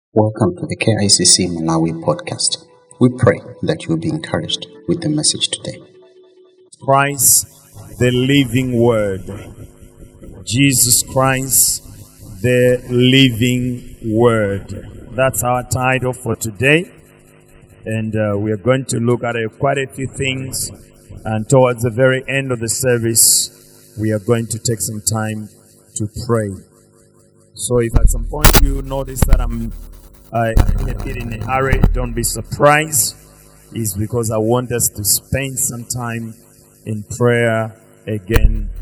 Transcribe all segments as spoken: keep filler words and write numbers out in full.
Welcome to the K I C C Malawi podcast. We pray that you will be encouraged with the message today. Christ, the living word. Jesus Christ, the living word. That's our title for today. And uh, we are going to look at uh, quite a few things. And towards the very end of the service, we are going to take some time to pray. So if at some point you notice that I'm uh, a bit in a hurry, don't be surprised. It's because I want us to spend some time in prayer again.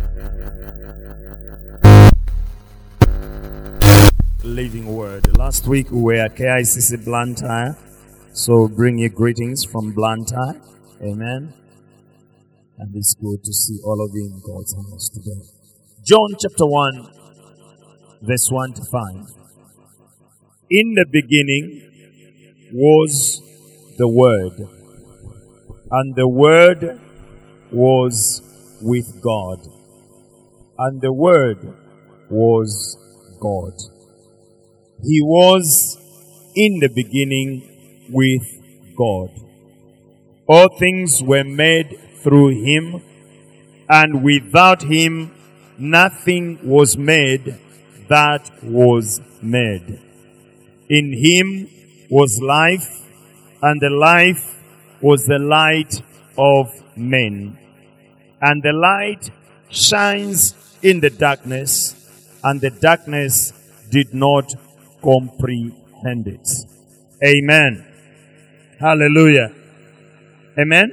Living word. Last week we were at K I C C Blantyre. So bring your greetings from Blantyre. Amen. And it's good to see all of you in God's house today. John chapter one, verse one to five. In the beginning was the Word, and the Word was with God, and the Word was God. He was in the beginning with God. All things were made through Him, and without Him nothing was made that was made. In Him was life, and the life was the light of men. And the light shines in the darkness, and the darkness did not comprehend it. Amen. Hallelujah. Amen.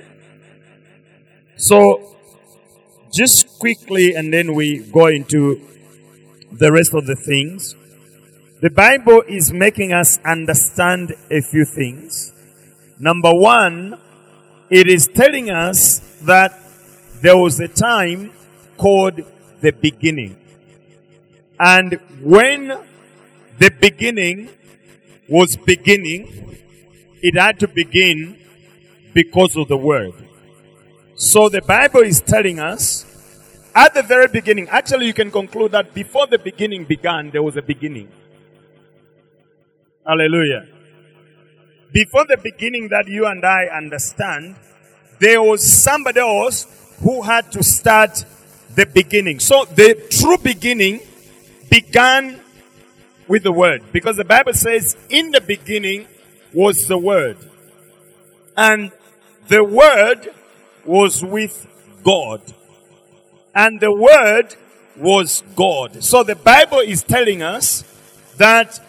So, just quickly, and then we go into the rest of the things. The Bible is making us understand a few things. Number one, it is telling us that there was a time called the beginning. And when the beginning was beginning, it had to begin because of the Word. So the Bible is telling us at the very beginning, actually you can conclude that before the beginning began, there was a beginning. Hallelujah. Before the beginning that you and I understand, there was somebody else who had to start the beginning. So the true beginning began with the Word. Because the Bible says, in the beginning was the Word. And the Word was with God. And the Word was God. So the Bible is telling us that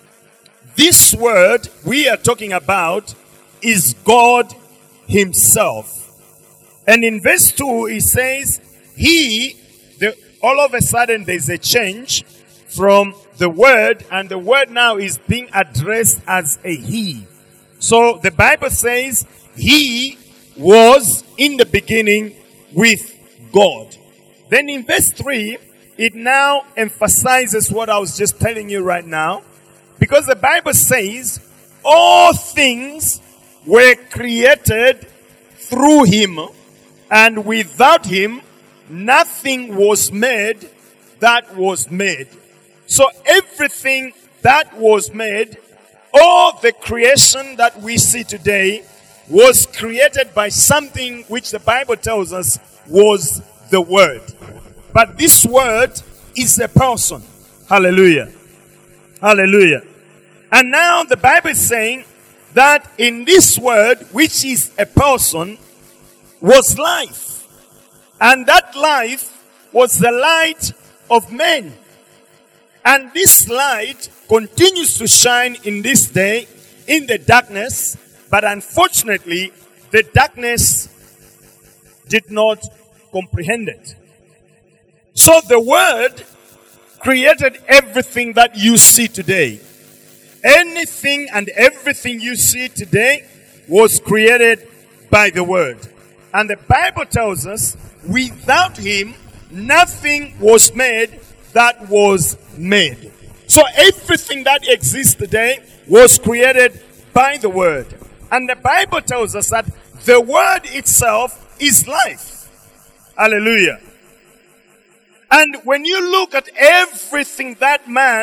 this Word we are talking about is God Himself. And in verse two, it says, He, the, all of a sudden there's a change from the Word, and the Word now is being addressed as a He. So the Bible says, He was in the beginning with God. Then in verse three, it now emphasizes what I was just telling you right now. Because the Bible says, all things were created through Him, and without Him, nothing was made that was made. So everything that was made, all the creation that we see today, was created by something which the Bible tells us was the Word. But this Word is a person. Hallelujah. Hallelujah. And now the Bible is saying that in this Word, which is a person, was life. And that life was the light of men. And this light continues to shine in this day in the darkness. But unfortunately, the darkness did not comprehend it. So the Word created everything that you see today. Anything and everything you see today was created by the Word. And the Bible tells us, without Him, nothing was made that was made. So everything that exists today was created by the Word. And the Bible tells us that the Word itself is life. Hallelujah. And when you look at everything that man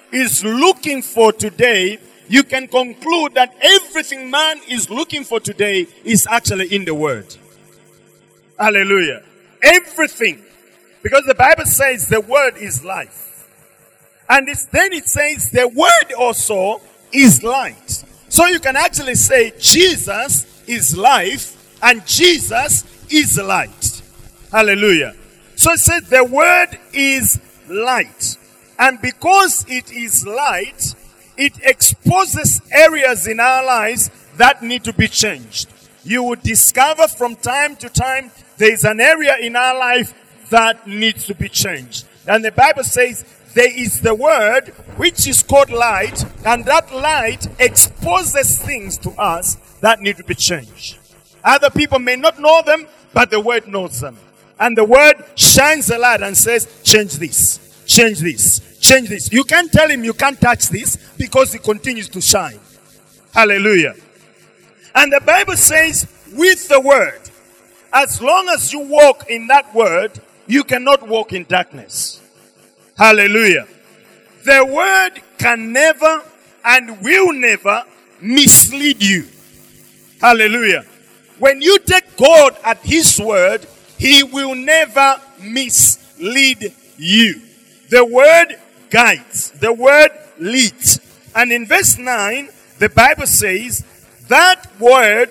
is looking for today, you can conclude that everything man is looking for today is actually in the Word. Hallelujah. Everything. Because the Bible says the Word is life. And it's, then it says the Word also is light. So you can actually say Jesus is life and Jesus is light. Hallelujah. So it says the Word is light. And because it is light, it exposes areas in our lives that need to be changed. You will discover from time to time there is an area in our life that needs to be changed. And the Bible says there is the Word which is called light, and that light exposes things to us that need to be changed. Other people may not know them, but the Word knows them. And the Word shines a light and says, change this, change this, change this. You can't tell him you can't touch this because it continues to shine. Hallelujah. And the Bible says, with the Word, as long as you walk in that Word, you cannot walk in darkness. Hallelujah. The Word can never and will never mislead you. Hallelujah. When you take God at His Word, He will never mislead you. The Word guides. The Word leads. And in verse nine, the Bible says, that Word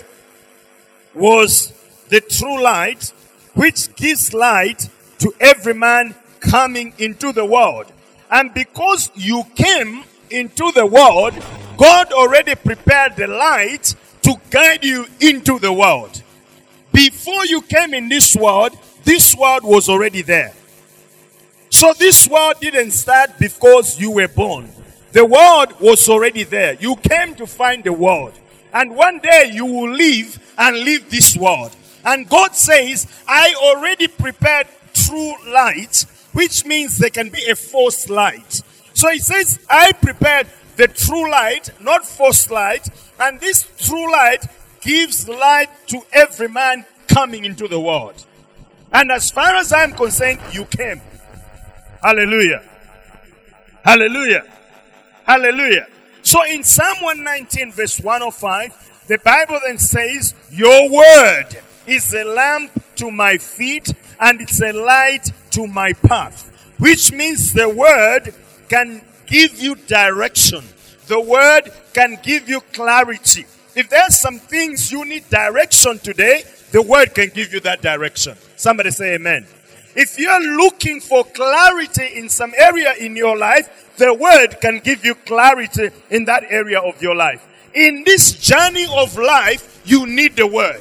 was the true light, which gives light to every man coming into the world. And because you came into the world, God already prepared the light to guide you into the world. Before you came in this world, this world was already there. So this world didn't start because you were born. The world was already there. You came to find the world. And one day you will leave and leave this world. And God says, I already prepared true light, which means there can be a false light. So He says, I prepared the true light, not false light. And this true light gives light to every man coming into the world. And as far as I'm concerned, you came. Hallelujah. Hallelujah. Hallelujah. So in Psalm one nineteen verse one oh five, the Bible then says, your word is a lamp to my feet and it's a light to my path. Which means the word can give you direction. The word can give you clarity. If there's some things you need direction today, the word can give you that direction. Somebody say amen. If you're looking for clarity in some area in your life, the word can give you clarity in that area of your life. In this journey of life, you need the word.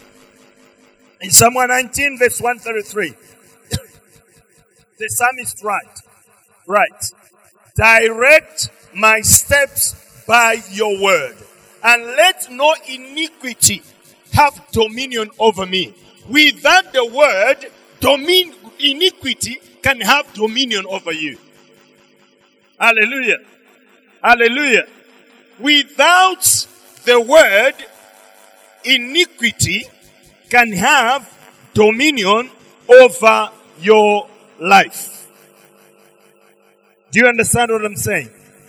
In Psalm one nineteen verse one thirty-three, the psalmist writes, right, direct my steps by your word, and let no iniquity have dominion over me. Without the word, domin- iniquity can have dominion over you. Hallelujah. Hallelujah. Without the word, iniquity can have dominion over your life. Do you understand what I'm saying?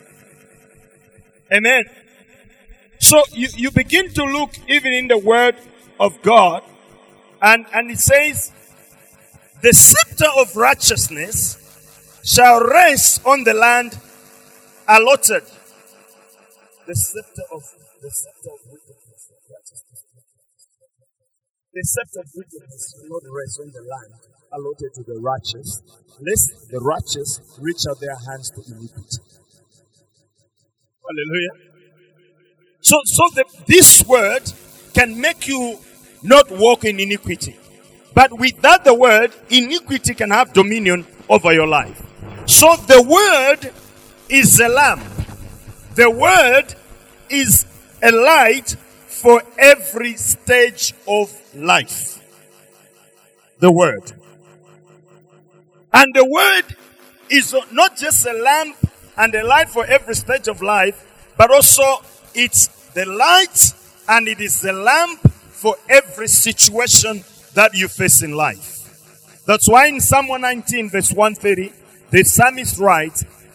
Amen. So you, you begin to look even in the word of God, and, and it says, the scepter of righteousness shall rest on the land allotted. The scepter of the scepter of wickedness, righteousness. The scepter of wickedness will not rest on the land allotted to the righteous, lest the righteous reach out their hands to iniquity. Hallelujah. So, so the, this word can make you not walk in iniquity. But without the word, iniquity can have dominion over your life. So the word is a lamp. The word is a light for every stage of life. The word. And the word is not just a lamp and a light for every stage of life, but also it's the light and it is the lamp for every situation that you face in life. That's why in Psalm one nineteen verse one thirty, the psalmist writes,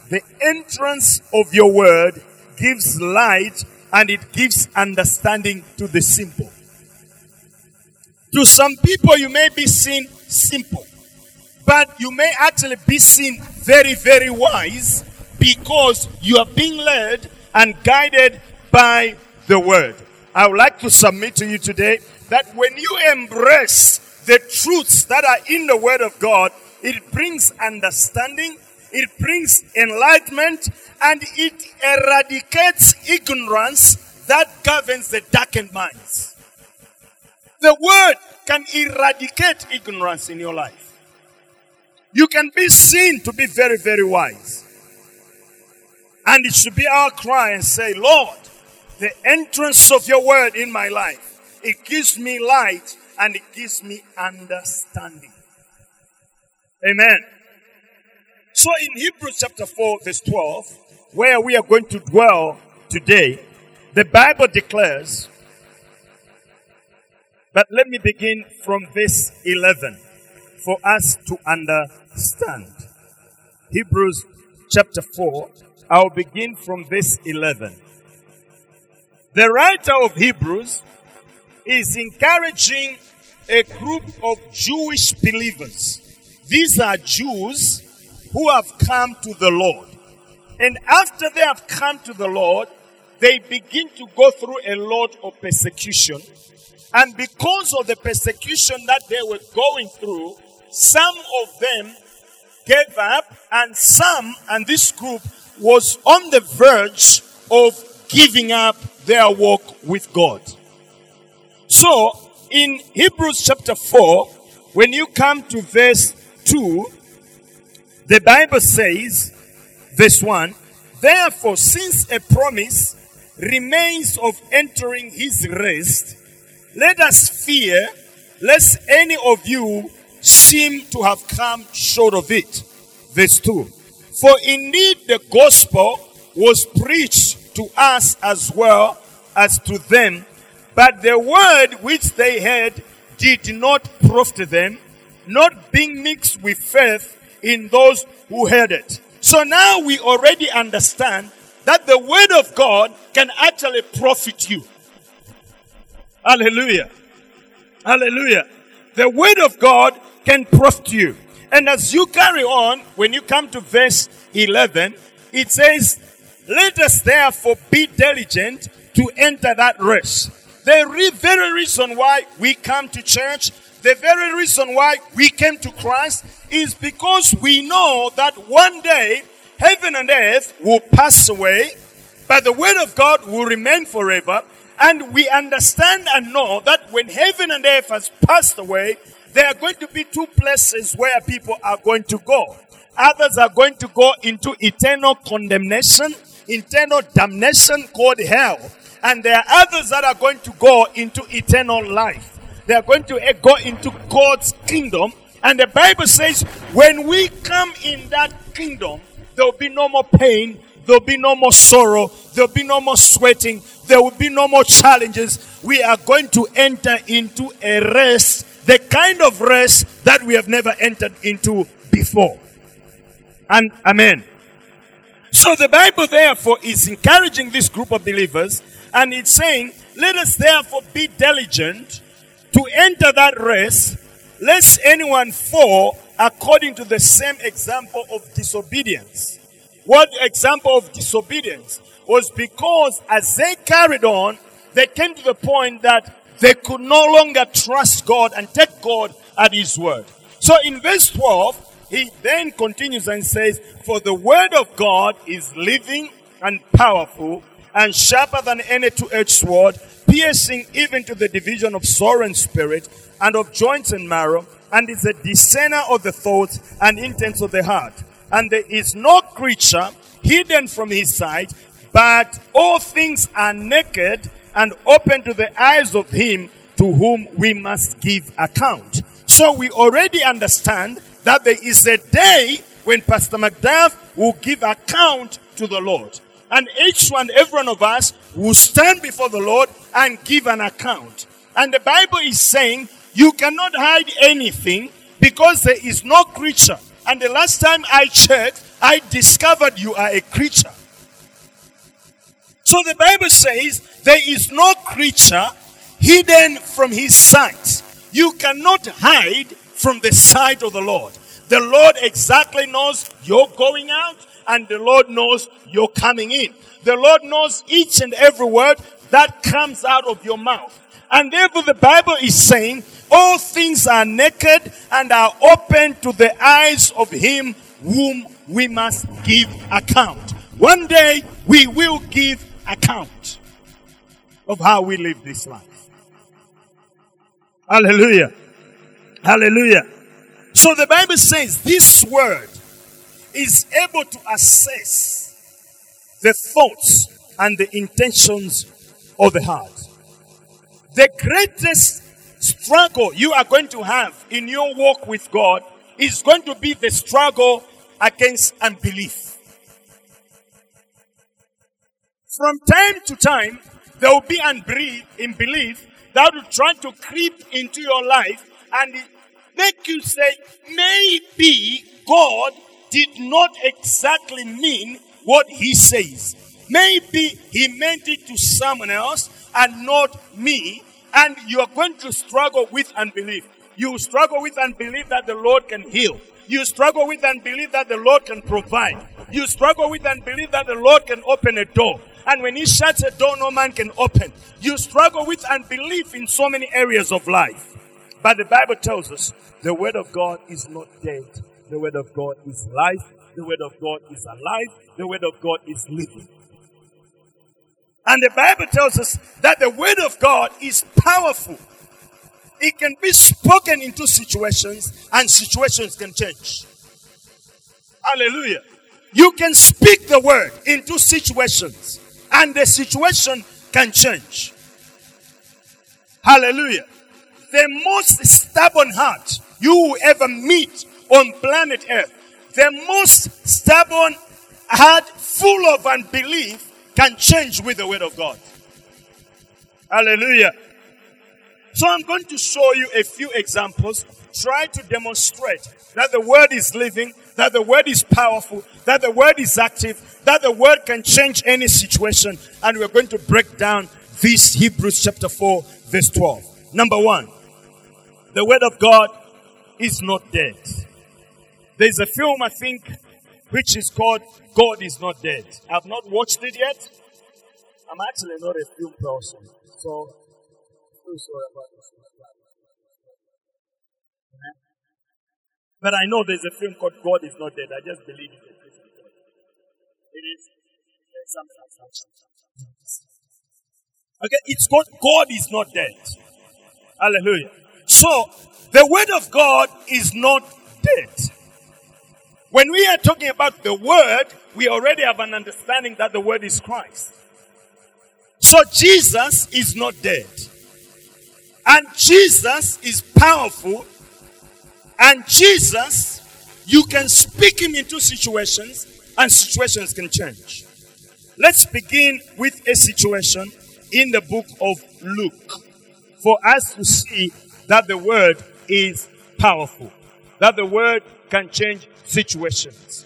the entrance of your word gives light and it gives understanding to the simple. To some people, you may be seen simple, but you may actually be seen very, very wise because you are being led and guided by the word. I would like to submit to you today that when you embrace the truths that are in the word of God, it brings understanding, it brings enlightenment, and it eradicates ignorance that governs the darkened minds. The word can eradicate ignorance in your life. You can be seen to be very, very wise. And it should be our cry and say, Lord, the entrance of your word in my life, it gives me light and it gives me understanding. Amen. So in Hebrews chapter four, verse twelve, where we are going to dwell today, the Bible declares, but let me begin from verse eleven for us to understand. Hebrews chapter four, I'll begin from verse eleven. The writer of Hebrews is encouraging a group of Jewish believers. These are Jews who have come to the Lord. And after they have come to the Lord, they begin to go through a lot of persecution. And because of the persecution that they were going through, some of them gave up, and some, and this group, was on the verge of giving up their walk with God. So, in Hebrews chapter four, when you come to verse two, the Bible says, verse one, therefore, since a promise remains of entering his rest, let us fear lest any of you seem to have come short of it. Verse two, for indeed the gospel was preached to us as well as to them, but the word which they heard did not profit them, not being mixed with faith in those who heard it. So now we already understand that the word of God can actually profit you. Hallelujah. Hallelujah. The word of God can profit you. And as you carry on, when you come to verse eleven, it says, let us therefore be diligent to enter that rest. The re- very reason why we come to church, the very reason why we came to Christ is because we know that one day heaven and earth will pass away, but the word of God will remain forever. And we understand and know that when heaven and earth has passed away, there are going to be two places where people are going to go. Others are going to go into eternal condemnation, eternal damnation called hell. And there are others that are going to go into eternal life. They are going to go into God's kingdom. And the Bible says, when we come in that kingdom, there will be no more pain, there will be no more sorrow, there will be no more sweating, there will be no more challenges. We are going to enter into a rest, the kind of rest that we have never entered into before. And amen. So the Bible therefore is encouraging this group of believers, and it's saying, let us therefore be diligent to enter that rest, lest anyone fall according to the same example of disobedience. What example of disobedience? Was because as they carried on, they came to the point that they could no longer trust God and take God at his word. So in verse twelve, he then continues and says, for the word of God is living and powerful and sharper than any two-edged sword, piercing even to the division of soul and spirit and of joints and marrow, and is a discerner of the thoughts and intents of the heart. And there is no creature hidden from his sight, but all things are naked and open to the eyes of him to whom we must give account. So we already understand that there is a day when Pastor McDuff will give account to the Lord. And each one, every one of us will stand before the Lord and give an account. And the Bible is saying you cannot hide anything because there is no creature. And the last time I checked, I discovered you are a creature. So the Bible says there is no creature hidden from his sight. You cannot hide from the sight of the Lord. The Lord exactly knows you're going out, and the Lord knows you're coming in. The Lord knows each and every word that comes out of your mouth. And therefore the Bible is saying, all things are naked and are open to the eyes of him whom we must give account. One day we will give account of how we live this life. Hallelujah. Hallelujah. So the Bible says this word is able to assess the thoughts and the intentions of the heart. The greatest struggle you are going to have in your walk with God is going to be the struggle against unbelief. From time to time, there will be unbelief, unbelief that will try to creep into your life and make you say, maybe God did not exactly mean what he says. Maybe he meant it to someone else and not me. And you are going to struggle with unbelief. You struggle with unbelief that the Lord can heal. You struggle with unbelief that the Lord can provide. You struggle with unbelief that the Lord can open a door. And when he shuts a door, no man can open. You struggle with unbelief in so many areas of life. But the Bible tells us the word of God is not dead. The word of God is life. The word of God is alive. The word of God is living. And the Bible tells us that the word of God is powerful. It can be spoken into situations and situations can change. Hallelujah. You can speak the word into situations and the situation can change. Hallelujah. The most stubborn heart you will ever meet on planet Earth, the most stubborn heart full of unbelief can change with the word of God. Hallelujah. So I'm going to show you a few examples. Try to demonstrate that the word is living, that the word is powerful, that the word is active, that the word can change any situation. And we're going to break down this Hebrews chapter four, verse twelve. Number one, the word of God is not dead. There's a film, I think, which is called God is Not Dead. I've not watched it yet. I'm actually not a film person, so I'm sorry about this. But I know there's a film called God is Not Dead. I just believe it. It is. Okay, it's called God is Not Dead. Hallelujah. So, the word of God is not dead. When we are talking about the word, we already have an understanding that the word is Christ. So Jesus is not dead. And Jesus is powerful. And Jesus, you can speak him into situations and situations can change. Let's begin with a situation in the book of Luke for us to see that the word is powerful, that the word can change situations.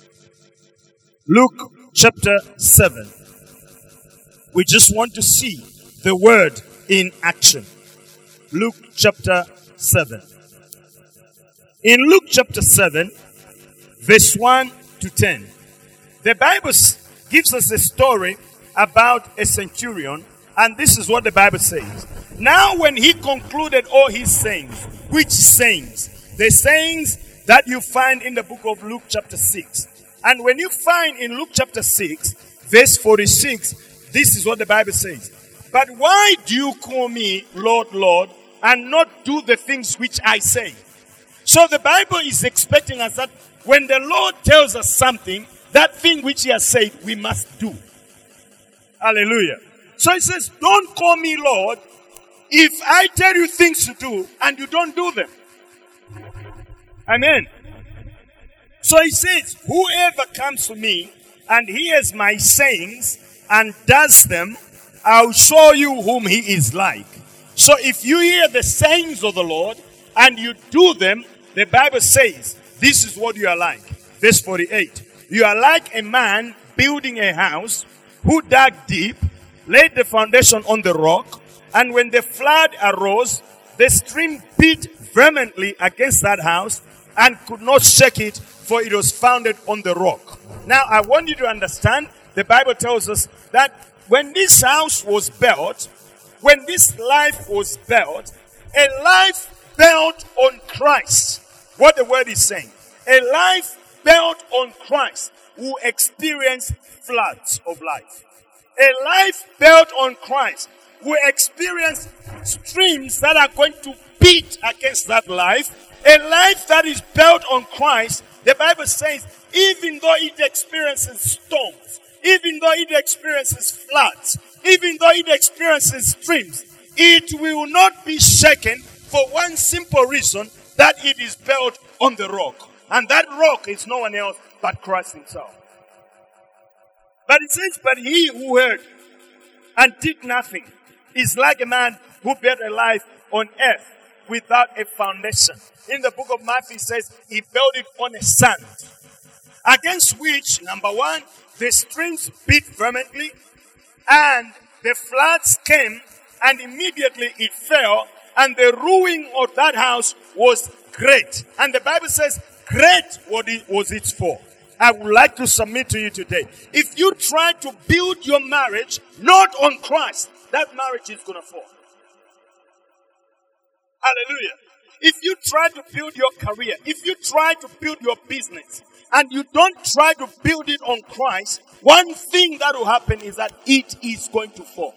Luke chapter seven. We just want to see the word in action. Luke chapter seven. In Luke chapter seven, verse one to ten, the Bible gives us a story about a centurion, and this is what the Bible says. Now when he concluded all his sayings, which sayings? The sayings that you find in the book of Luke chapter six. And when you find in Luke chapter six, verse forty-six, this is what the Bible says. But why do you call me Lord, Lord, and not do the things which I say? So the Bible is expecting us that when the Lord tells us something, that thing which he has said, we must do. Hallelujah. So he says, don't call me Lord if I tell you things to do and you don't do them. Amen. So he says, whoever comes to me and hears my sayings and does them, I'll show you whom he is like. So if you hear the sayings of the Lord and you do them, the Bible says, this is what you are like. Verse forty-eight. You are like a man building a house who dug deep, laid the foundation on the rock, and when the flood arose, the stream beat vehemently against that house and could not shake it, for it was founded on the rock. Now, I want you to understand, the Bible tells us that when this house was built, when this life was built, a life built on Christ. What the word is saying. A life built on Christ will experience floods of life. A life built on Christ will experience streams that are going to beat against that life. A life that is built on Christ, the Bible says, even though it experiences storms, even though it experiences floods, even though it experiences streams, it will not be shaken for one simple reason, that it is built on the rock. And that rock is no one else but Christ himself. But it says, but he who heard and did nothing is like a man who built a life on earth without a foundation. In the book of Matthew, it says he built it on a sand, against which, number one, the streams beat vehemently, and the floods came, and immediately it fell, and the ruin of that house was great. And the Bible says, great what it was its for. I would like to submit to you today. If you try to build your marriage not on Christ, that marriage is going to fall. Hallelujah. If you try to build your career, if you try to build your business, and you don't try to build it on Christ, one thing that will happen is that it is going to fall.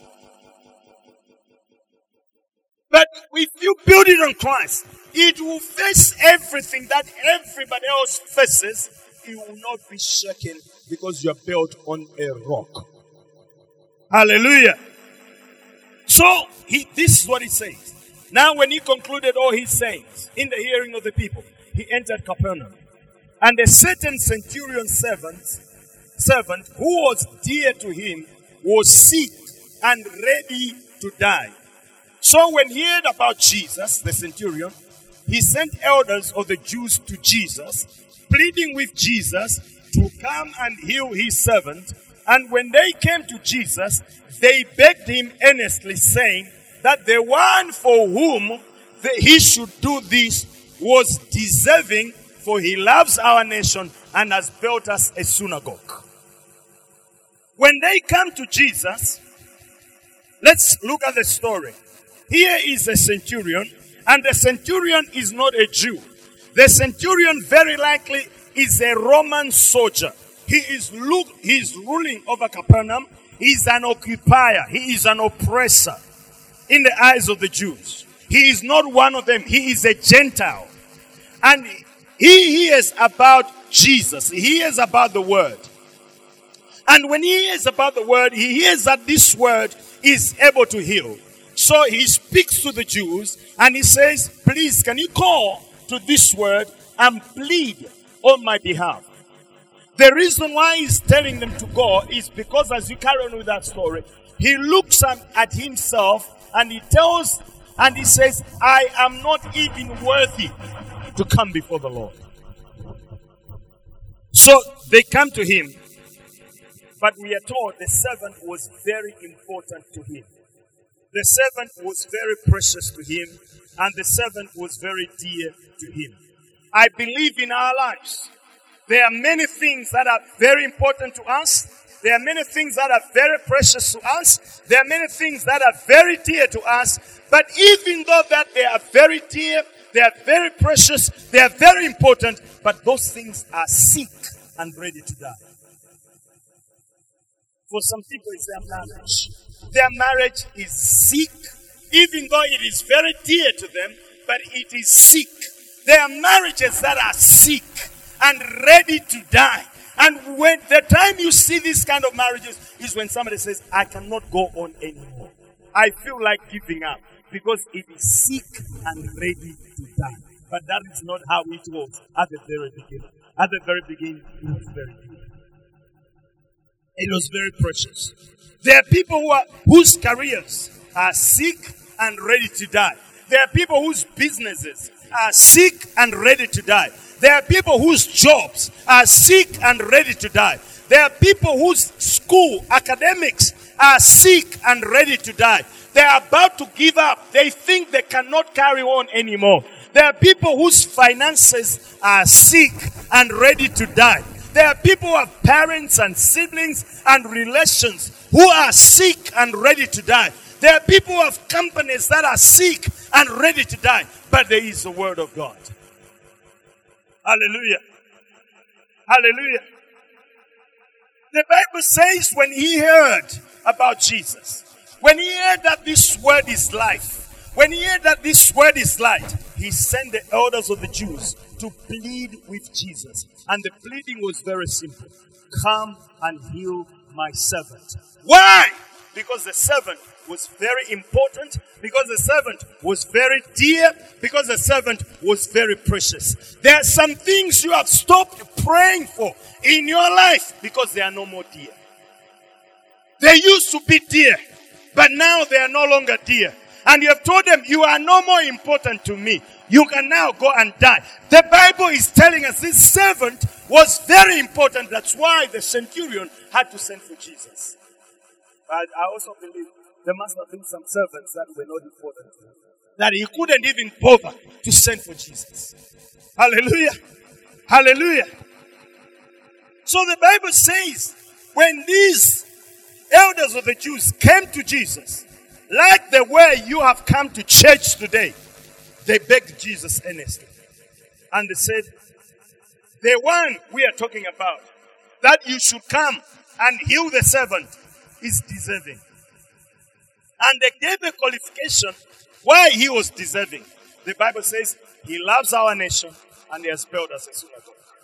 But if you build it on Christ, it will face everything that everybody else faces. It will not be shaken because you are built on a rock. Hallelujah. So, he, this is what he says. Now when he concluded all his sayings in the hearing of the people, he entered Capernaum. And a certain centurion servant, servant who was dear to him was sick and ready to die. So when he heard about Jesus, the centurion, he sent elders of the Jews to Jesus, pleading with Jesus to come and heal his servant. And when they came to Jesus, they begged him earnestly, saying that the one for whom the, he should do this was deserving, for he loves our nation and has built us a synagogue. When they come to Jesus, let's look at the story. Here is a centurion, and the centurion is not a Jew. The centurion very likely is a Roman soldier. He is, look, he is ruling over Capernaum. He is an occupier. He is an oppressor in the eyes of the Jews. He is not one of them. He is a Gentile. And he hears about Jesus. He hears about the word. And when he hears about the word, he hears that this word is able to heal. So he speaks to the Jews and he says, please, can you call to this word and plead on my behalf? The reason why he's telling them to go is because, as you carry on with that story, he looks at himself and he tells, and he says, I am not even worthy to come before the Lord. So they come to him, but we are told the servant was very important to him. The servant was very precious to him, and the servant was very dear to him. I believe in our lives, there are many things that are very important to us. There are many things that are very precious to us. There are many things that are very dear to us. But even though that they are very dear, they are very precious, they are very important, but those things are sick and ready to die. For some people, it's their marriage. Their marriage is sick, even though it is very dear to them, but it is sick. There are marriages that are sick and ready to die. And when the time you see these kind of marriages is when somebody says, I cannot go on anymore. I feel like giving up because it is sick and ready to die. But that is not how it was at the very beginning. At the very beginning, it was very good. It was very precious. There are people who are, whose careers are sick and ready to die. There are people whose businesses are sick and ready to die. There are people whose jobs are sick and ready to die. There are people whose school academics are sick and ready to die. They are about to give up. They think they cannot carry on anymore. There are people whose finances are sick and ready to die. There are people who have parents and siblings and relations who are sick and ready to die. There are people who have companies that are sick and ready to die. But there is the word of God. Hallelujah. Hallelujah. The Bible says when he heard about Jesus, when he heard that this word is life, when he heard that this word is light, he sent the elders of the Jews to plead with Jesus. And the pleading was very simple. Come and heal my servant. Why? Because the servant was very important, because the servant was very dear, because the servant was very precious. There are some things you have stopped praying for in your life because they are no more dear. They used to be dear, but now they are no longer dear. And you have told them, you are no more important to me. You can now go and die. The Bible is telling us this servant was very important. That's why the centurion had to send for Jesus. But I also believe there must have been some servants that were not important, that he couldn't even bother to send for Jesus. Hallelujah. Hallelujah. So the Bible says, when these elders of the Jews came to Jesus, like the way you have come to church today, they begged Jesus earnestly. And they said, the one we are talking about, that you should come and heal the servant, is deserving. And they gave a qualification why he was deserving. The Bible says he loves our nation and he has built us a synagogue.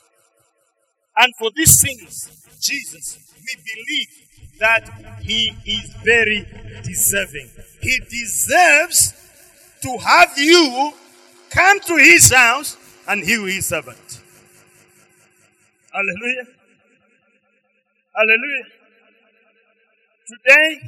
And for these things, Jesus, we believe that he is very deserving. He deserves to have you come to his house and heal his servant. Hallelujah. Hallelujah. Today,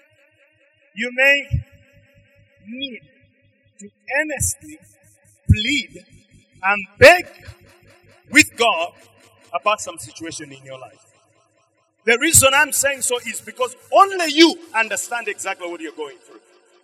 you may need to earnestly plead and beg with God about some situation in your life. The reason I'm saying so is because only you understand exactly what you're going through.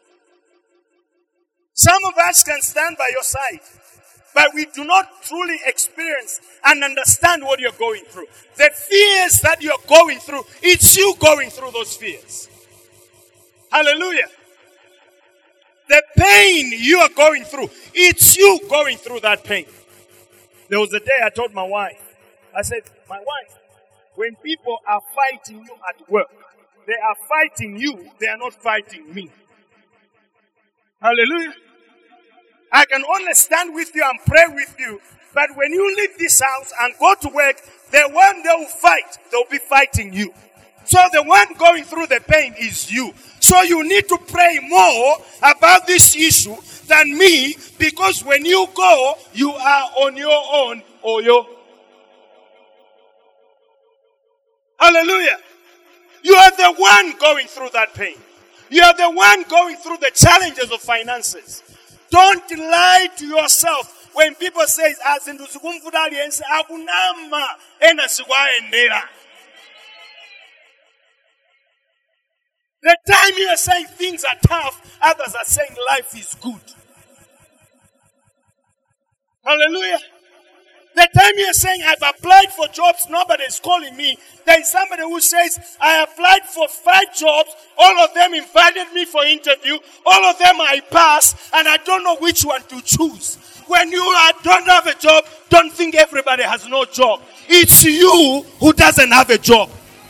Some of us can stand by your side, but we do not truly experience and understand what you're going through. The fears that you're going through, it's you going through those fears. Hallelujah. The pain you are going through, it's you going through that pain. There was a day I told my wife, I said, my wife, when people are fighting you at work, they are fighting you, they are not fighting me. Hallelujah. I can only stand with you and pray with you, but when you leave this house and go to work, the one they will fight, they'll be fighting you. So the one going through the pain is you. So you need to pray more about this issue than me, because when you go, you are on your own or your. Hallelujah. You are the one going through that pain. You are the one going through the challenges of finances. Don't lie to yourself when people say, the time you are saying things are tough, others are saying life is good. Hallelujah. The time you are saying, I've applied for jobs, nobody is calling me. There is somebody who says, I applied for five jobs, all of them invited me for interview, all of them I passed, and I don't know which one to choose. When you are, don't have a job, don't think everybody has no job. It's you who doesn't have a job.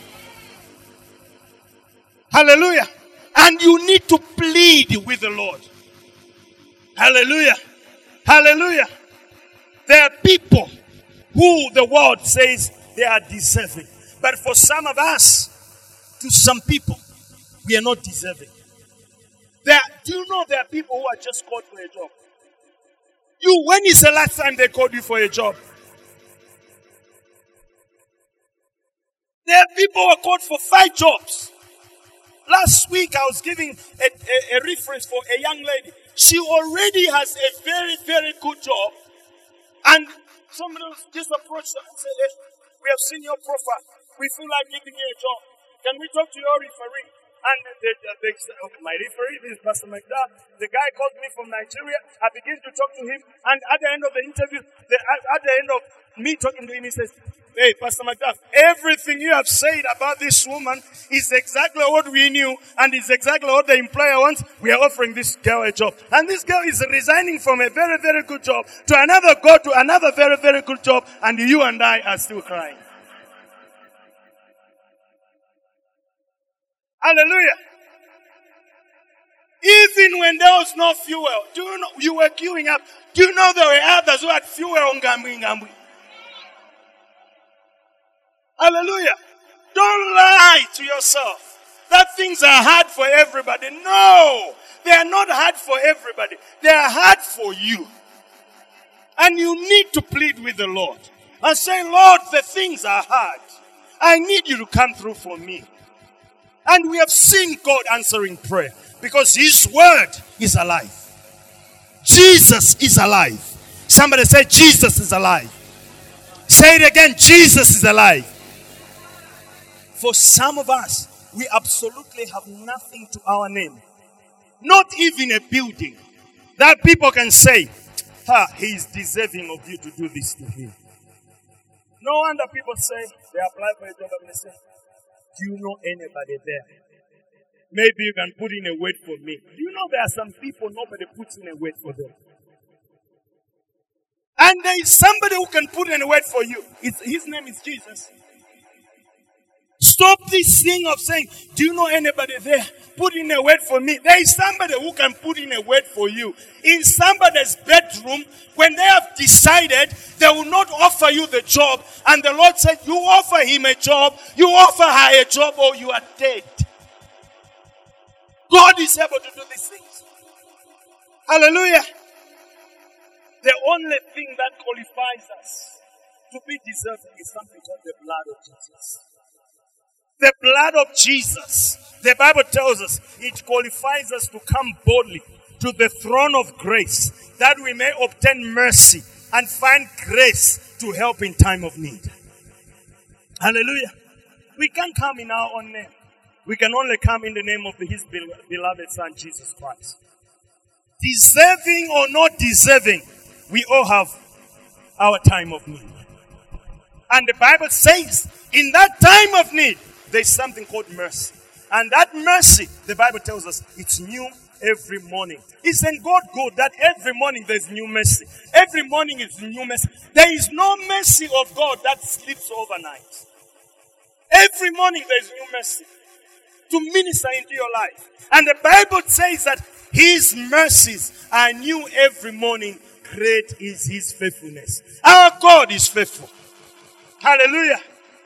Hallelujah. And you need to plead with the Lord. Hallelujah. Hallelujah. There are people who the world says they are deserving. But for some of us, to some people, we are not deserving. There, do you know there are people who are just called for a job? You, when is the last time they called you for a job? There are people who are called for five jobs. Last week I was giving a, a, a reference for a young lady. She already has a very, very good job. And somebody just approached them and said, hey, we have seen your profile. We feel like giving you a job. Can we talk to your referee? And they, they, they said, okay, my referee, this is Pastor McDuff. The guy called me from Nigeria. I began to talk to him. And at the end of the interview, the, at, at the end of me talking to him, he says, hey, Pastor McDuff, everything you have said about this woman is exactly what we knew and is exactly what the employer wants. We are offering this girl a job. And this girl is resigning from a very, very good job to another, go to another very, very good job. And you and I are still crying. Hallelujah. Even when there was no fuel, do you know, you were queuing up. Do you know there were others who had fuel on Ngambwi Ngambwi? Hallelujah. Don't lie to yourself that things are hard for everybody. No, they are not hard for everybody. They are hard for you. And you need to plead with the Lord and say, Lord, the things are hard. I need you to come through for me. And we have seen God answering prayer because His word is alive. Jesus is alive. Somebody say, Jesus is alive. Say it again, Jesus is alive. For some of us, we absolutely have nothing to our name. Not even a building that people can say, ah, he is deserving of you to do this to him. No wonder people say, they apply for a job and they say, do you know anybody there? Maybe you can put in a word for me. Do you know there are some people nobody puts in a word for them? And there is somebody who can put in a word for you. It's, his name is Jesus. Stop this thing of saying, do you know anybody there? Put in a word for me. There is somebody who can put in a word for you. In somebody's bedroom, when they have decided they will not offer you the job, and the Lord said, you offer him a job, you offer her a job, or you are dead. God is able to do these things. Hallelujah. The only thing that qualifies us to be deserving is something called the blood of Jesus. The blood of Jesus, the Bible tells us, it qualifies us to come boldly to the throne of grace, that we may obtain mercy and find grace to help in time of need. Hallelujah. We can't come in our own name. We can only come in the name of His beloved Son, Jesus Christ. Deserving or not deserving, we all have our time of need. And the Bible says, in that time of need, there's something called mercy. And that mercy, the Bible tells us, it's new every morning. Isn't God good that every morning there's new mercy? Every morning is new mercy. There is no mercy of God that sleeps overnight. Every morning there's new mercy to minister into your life. And the Bible says that His mercies are new every morning. Great is His faithfulness. Our God is faithful. Hallelujah.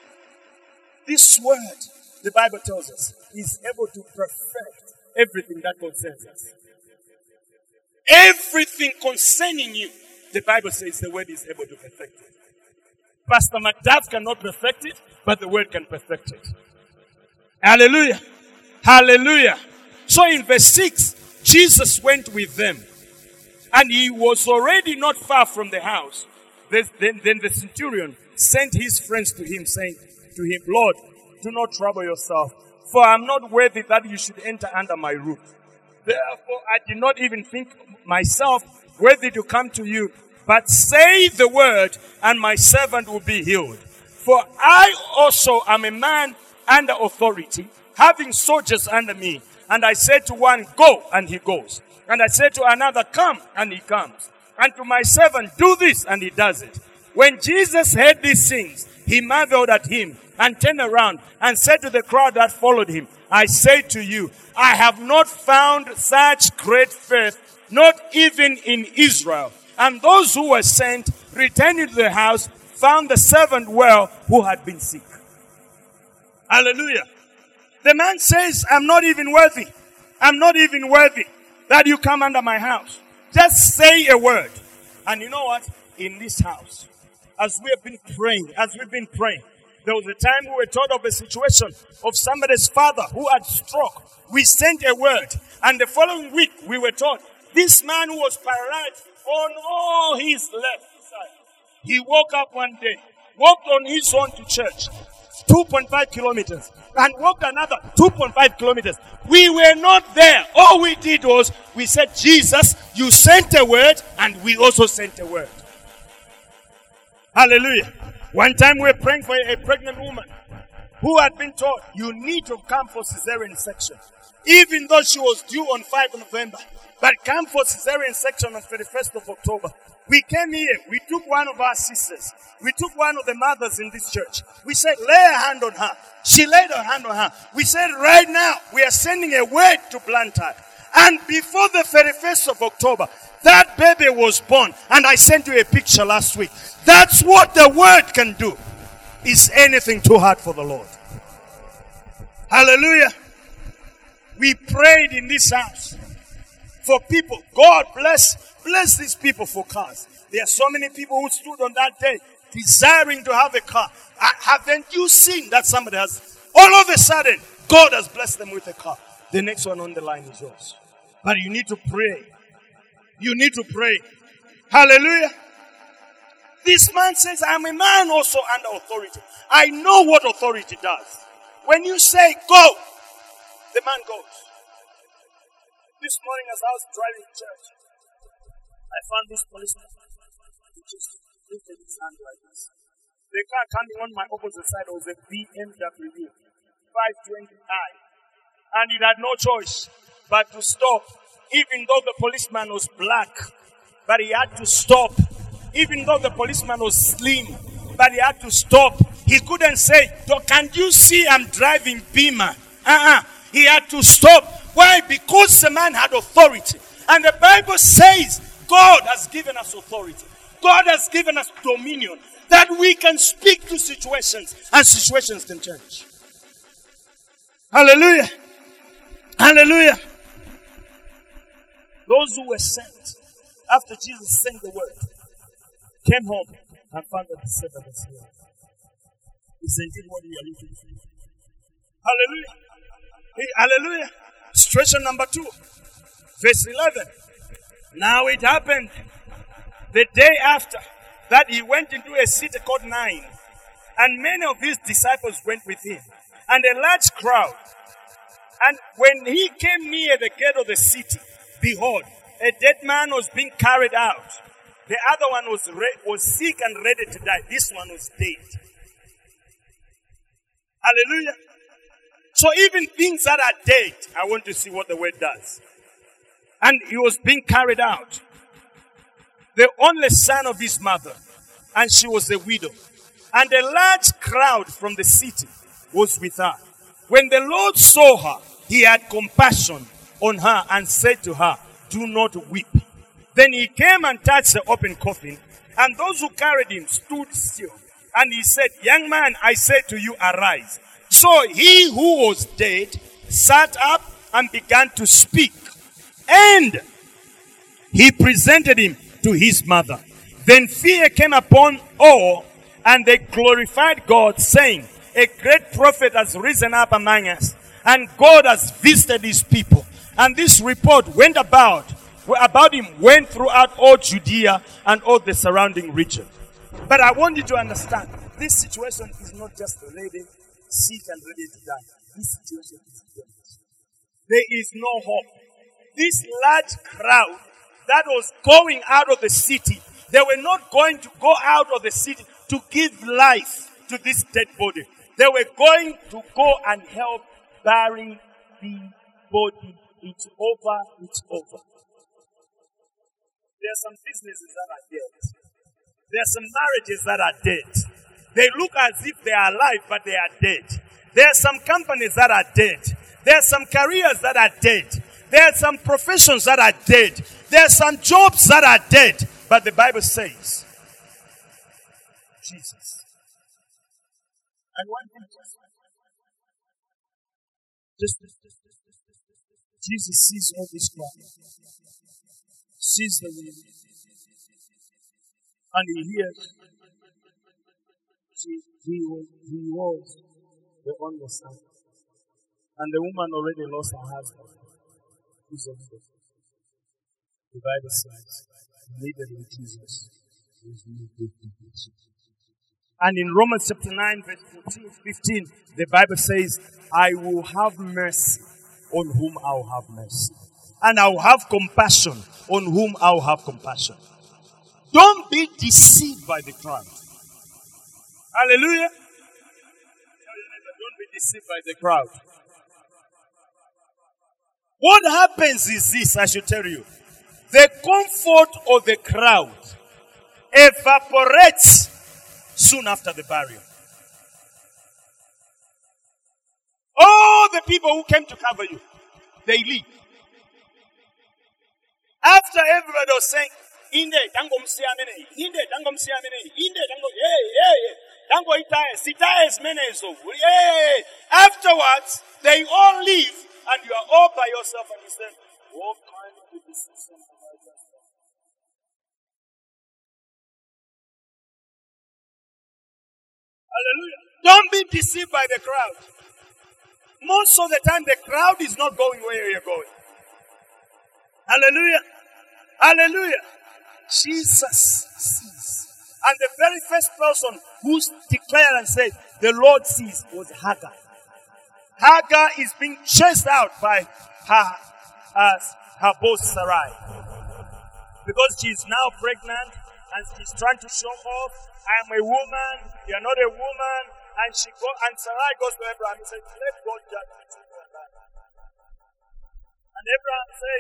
This word, the Bible tells us, is able to perfect everything that concerns us. Everything concerning you, the Bible says the word is able to perfect it. Pastor McDuff cannot perfect it, but the word can perfect it. Hallelujah. Hallelujah. So in verse six, Jesus went with them. And he was already not far from the house. Then, then the centurion sent his friends to him, saying to him, Lord, do not trouble yourself, for I am not worthy that you should enter under my roof. Therefore, I did not even think myself worthy to come to you, but say the word, and my servant will be healed. For I also am a man under authority, having soldiers under me. And I said to one, go, and he goes. And I said to another, come, and he comes. And to my servant, do this, and he does it. When Jesus heard these things, he marveled at him and turned around and said to the crowd that followed him, I say to you, I have not found such great faith, not even in Israel. And those who were sent, returning to the house, found the servant well who had been sick. Hallelujah. The man says, I'm not even worthy. I'm not even worthy that you come under my house. Just say a word. And you know what? In this house, as we have been praying, as we've been praying, there was a time we were told of a situation of somebody's father who had stroke. We sent a word. And the following week, we were told, this man who was paralyzed on all his left side, He woke up one day, walked on his own to church, two point five kilometers, and walked another two point five kilometers. We were not there. All we did was we said, Jesus, you sent a word, and we also sent a word. Hallelujah. One time we were praying for a pregnant woman who had been told, you need to come for cesarean section. Even though she was due on the fifth of November, but come for cesarean section on the thirty-first of October. We came here, we took one of our sisters, we took one of the mothers in this church. We said, lay a hand on her. She laid her hand on her. We said, right now, we are sending a word to Blantyre. And before the thirty-first of October, that baby was born. And I sent you a picture last week. That's what the word can do. Is anything too hard for the Lord? Hallelujah. We prayed in this house for people. God bless, bless these people for cars. There are so many people who stood on that day desiring to have a car. Uh, haven't you seen that somebody has, all of a sudden, God has blessed them with a car. The next one on the line is yours. But you need to pray. You need to pray. Hallelujah. This man says, I'm a man also under authority. I know what authority does. When you say go, the man goes. This morning as I was driving to church, I found this policeman who just lifted his hand like this. The car coming on my opposite side was a B M W five twenty i. And it had no choice but to stop, even though the policeman was black. But he had to stop. Even though the policeman was slim, but he had to stop. He couldn't say, can you see I'm driving Beamer? Uh-uh. He had to stop. Why? Because the man had authority. And the Bible says God has given us authority. God has given us dominion. That we can speak to situations and situations can change. Hallelujah. Hallelujah. Those who were sent after Jesus sent the word came home and found that the servant was here. Is indeed what we are looking for. Hallelujah. Hey, hallelujah. Situation number two. Verse eleven. Now it happened the day after that he went into a city called Nain, and many of his disciples went with him, and a large crowd. And when he came near the gate of the city, behold, a dead man was being carried out. The other one was re- was sick and ready to die. This one was dead. Hallelujah. So even things that are dead, I want to see what the word does. And he was being carried out. The only son of his mother. And she was a widow. And a large crowd from the city was with her. When the Lord saw her, he had compassion on her and said to her, do not weep. Then he came and touched the open coffin, and those who carried him stood still. And he said, young man, I say to you, arise. So he who was dead sat up and began to speak. And he presented him to his mother. Then fear came upon all, and they glorified God, saying, a great prophet has risen up among us, and God has visited his people. And this report went about, about him went throughout all Judea and all the surrounding region. But I want you to understand, this situation is not just a lady sick and ready to die. This situation is dangerous. There is no hope. This large crowd that was going out of the city, they were not going to go out of the city to give life to this dead body. They were going to go and help bury the body. It's over, it's over. There are some businesses that are dead. There are some marriages that are dead. They look as if they are alive, but they are dead. There are some companies that are dead. There are some careers that are dead. There are some professions that are dead. There are some jobs that are dead. But the Bible says, Jesus. And one thing, just, just, just, Jesus sees all this crowd, sees the wind, and he hears. See, he was, he was the only son, and the woman already lost her husband. The Bible says, believed in Jesus, And in Romans chapter nine, verse fourteen, fifteen, the Bible says, I will have mercy on whom I will have mercy. And I will have compassion on whom I will have compassion. Don't be deceived by the crowd. Hallelujah. Don't be deceived by the crowd. What happens is this, I should tell you. The comfort of the crowd evaporates soon after the burial. All the people who came to cover you, they leave. After everybody was saying, Inde, tango msiamene, inde, tango msiamene, inde, tango, yeah, yeah, yeah. Tango itae, sitae esmenezo, yeah. Afterwards, they all leave, and you are all by yourself, and you say, what kind of a decision have I just done? Hallelujah. Don't be deceived by the crowd. Most of the time, the crowd is not going where you're going. Hallelujah. Hallelujah. Jesus sees. And the very first person who declared and said, the Lord sees, was Hagar. Hagar is being chased out by her, uh, her boss Sarai. Because she is now pregnant and she's trying to show off, I am a woman, you are not a woman. And she go, and Sarai goes to Abraham and says, let God judge between you and I. And Abraham says,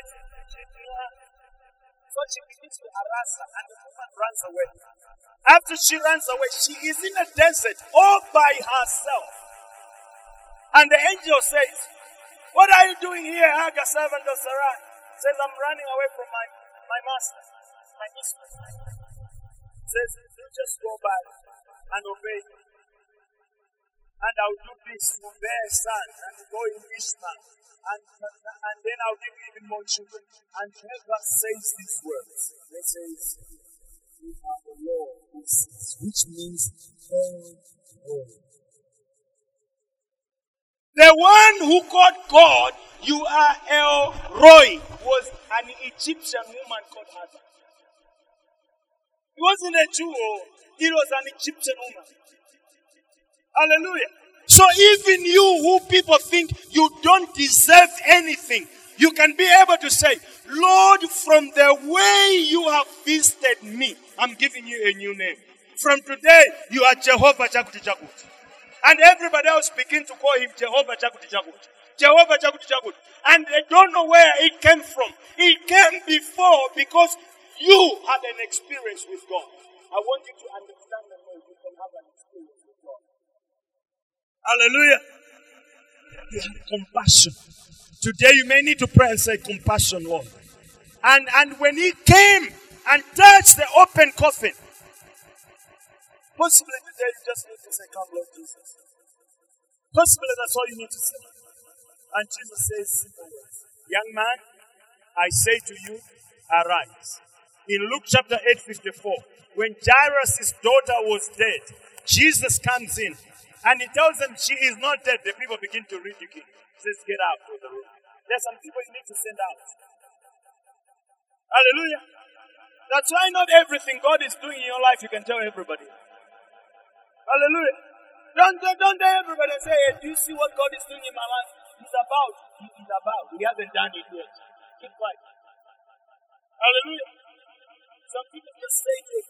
so she begins to harass her, and the woman runs away. After she runs away, she is in a desert all by herself. And the angel says, what are you doing here, Hagar, servant of Sarai? Says, I'm running away from my, my master, my mistress. Says, you just go back and obey me. And I'll do this from their son and go in Ishmael. And, and then I'll give you even more children. And Hagar says these words. He says, you are the Lord who sees, which means all God. The one who called God, you are El Roi, was an Egyptian woman called Hagar. It wasn't a Jew, it was an Egyptian woman. Hallelujah. So even you who people think you don't deserve anything, you can be able to say, Lord, from the way you have visited me, I'm giving you a new name. From today, you are Jehovah Chakuti Chakuti. And everybody else begin to call him Jehovah Chakuti Chakuti. Jehovah Chakuti Chakuti. And they don't know where it came from. It came before because you had an experience with God. I want you to understand that you can have an experience with God. Hallelujah. You have compassion. Today you may need to pray and say, compassion, Lord. And, and when he came and touched the open coffin, possibly today you just need to say, come Lord Jesus. Possibly that's all you need to say. And Jesus says simple words. Young man, I say to you, arise. In Luke chapter eight fifty-four, when Jairus' daughter was dead, Jesus comes in and he tells them she is not dead. The people begin to ridicule. He says, get out of the room. There's some people you need to send out. Hallelujah. That's why not everything God is doing in your life you can tell everybody. Hallelujah. Don't, don't, don't tell everybody and say, hey, do you see what God is doing in my life? He's about. He is about. He hasn't done it yet. Keep quiet. Hallelujah. Some people just say it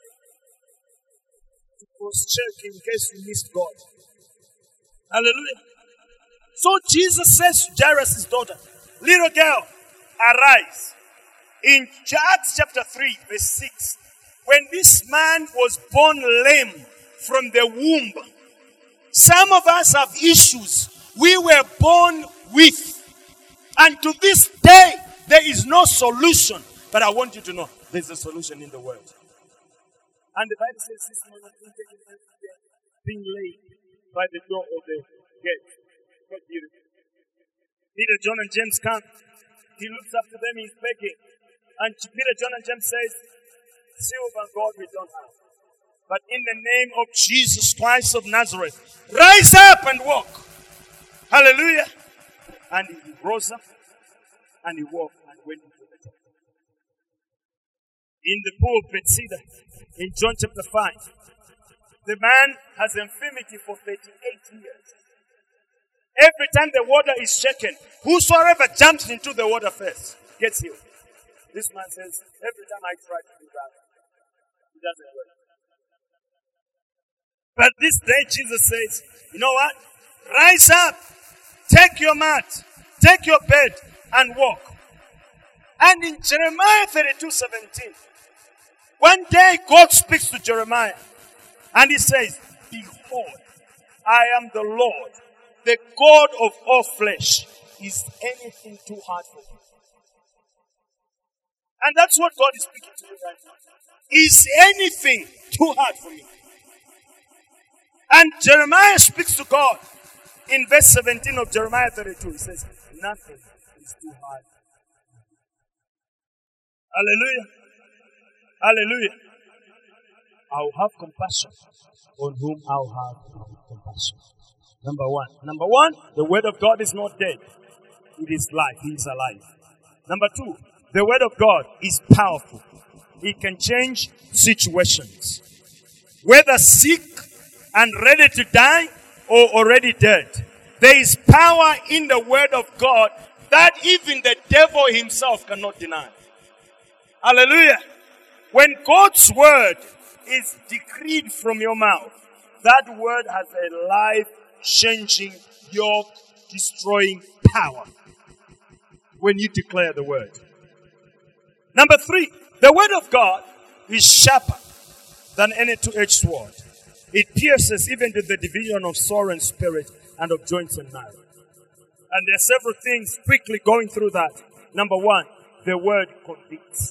to cross-check in case you missed God. Hallelujah. So Jesus says to Jairus' daughter, little girl, arise. In Acts chapter three, verse six, when this man was born lame from the womb, some of us have issues we were born with. And to this day, there is no solution. But I want you to know, there's a solution in the world. And the Bible says this man was being laid by the door of the gate. Quite beautiful. Peter, John, and James come. He looks up to them, he's begging. And Peter, John, and James says, silver and gold we don't have. But in the name of Jesus Christ of Nazareth, rise up and walk. Hallelujah. And he rose up and he walked and went into the temple. in the pool of Bethesda in John chapter five. The man has infirmity for thirty-eight years. Every time the water is shaken, whosoever jumps into the water first gets healed. This man says, every time I try to do that, it doesn't work. But this day Jesus says, you know what? Rise up, take your mat, take your bed, and walk. And in Jeremiah thirty-two seventeen, one day God speaks to Jeremiah, and he says, behold, I am the Lord, the God of all flesh. Is anything too hard for you? And that's what God is speaking to you right now. Is anything too hard for me? And Jeremiah speaks to God in verse seventeen of Jeremiah thirty-two. He says, nothing is too hard. Hallelujah. Hallelujah. I'll have compassion on whom I'll have compassion. Number one. Number one, the word of God is not dead. It is life. He is alive. Number two, the word of God is powerful. It can change situations. Whether sick and ready to die or already dead, there is power in the word of God that even the devil himself cannot deny. Hallelujah. When God's word is decreed from your mouth, that word has a life-changing, yoke-destroying power when you declare the word. Number three, the word of God is sharper than any two-edged sword. It pierces even to the division of soul and spirit and of joints and marrow. And there are several things quickly going through that. Number one, the word convicts.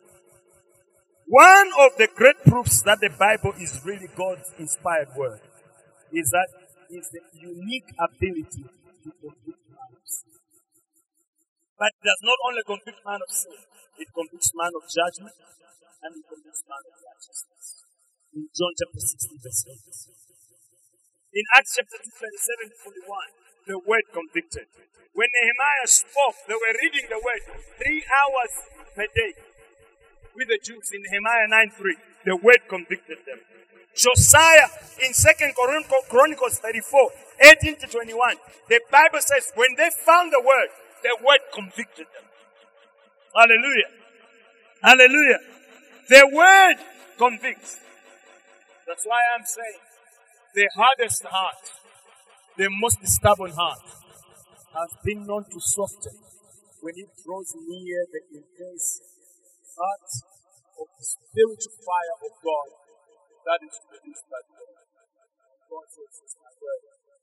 One of the great proofs that the Bible is really God's inspired word is that it's the unique ability to convict man of sin. But it does not only convict man of sin, it convicts man of judgment and it convicts man of righteousness. In John chapter sixteen, verse eight. In Acts chapter two, thirty-seven to forty-one, the word convicted. When Nehemiah spoke, they were reading the word three hours per day with the Jews. In Nehemiah nine three, the word convicted them. Josiah in Second Chronicles thirty-four, eighteen to twenty-one, the Bible says when they found the word, the word convicted them. Hallelujah. Hallelujah. The word convicts. That's why I'm saying the hardest heart, the most stubborn heart, has been known to soften when it draws near the intense heart of the spiritual fire of God that is produced by God. God says, "This is my word."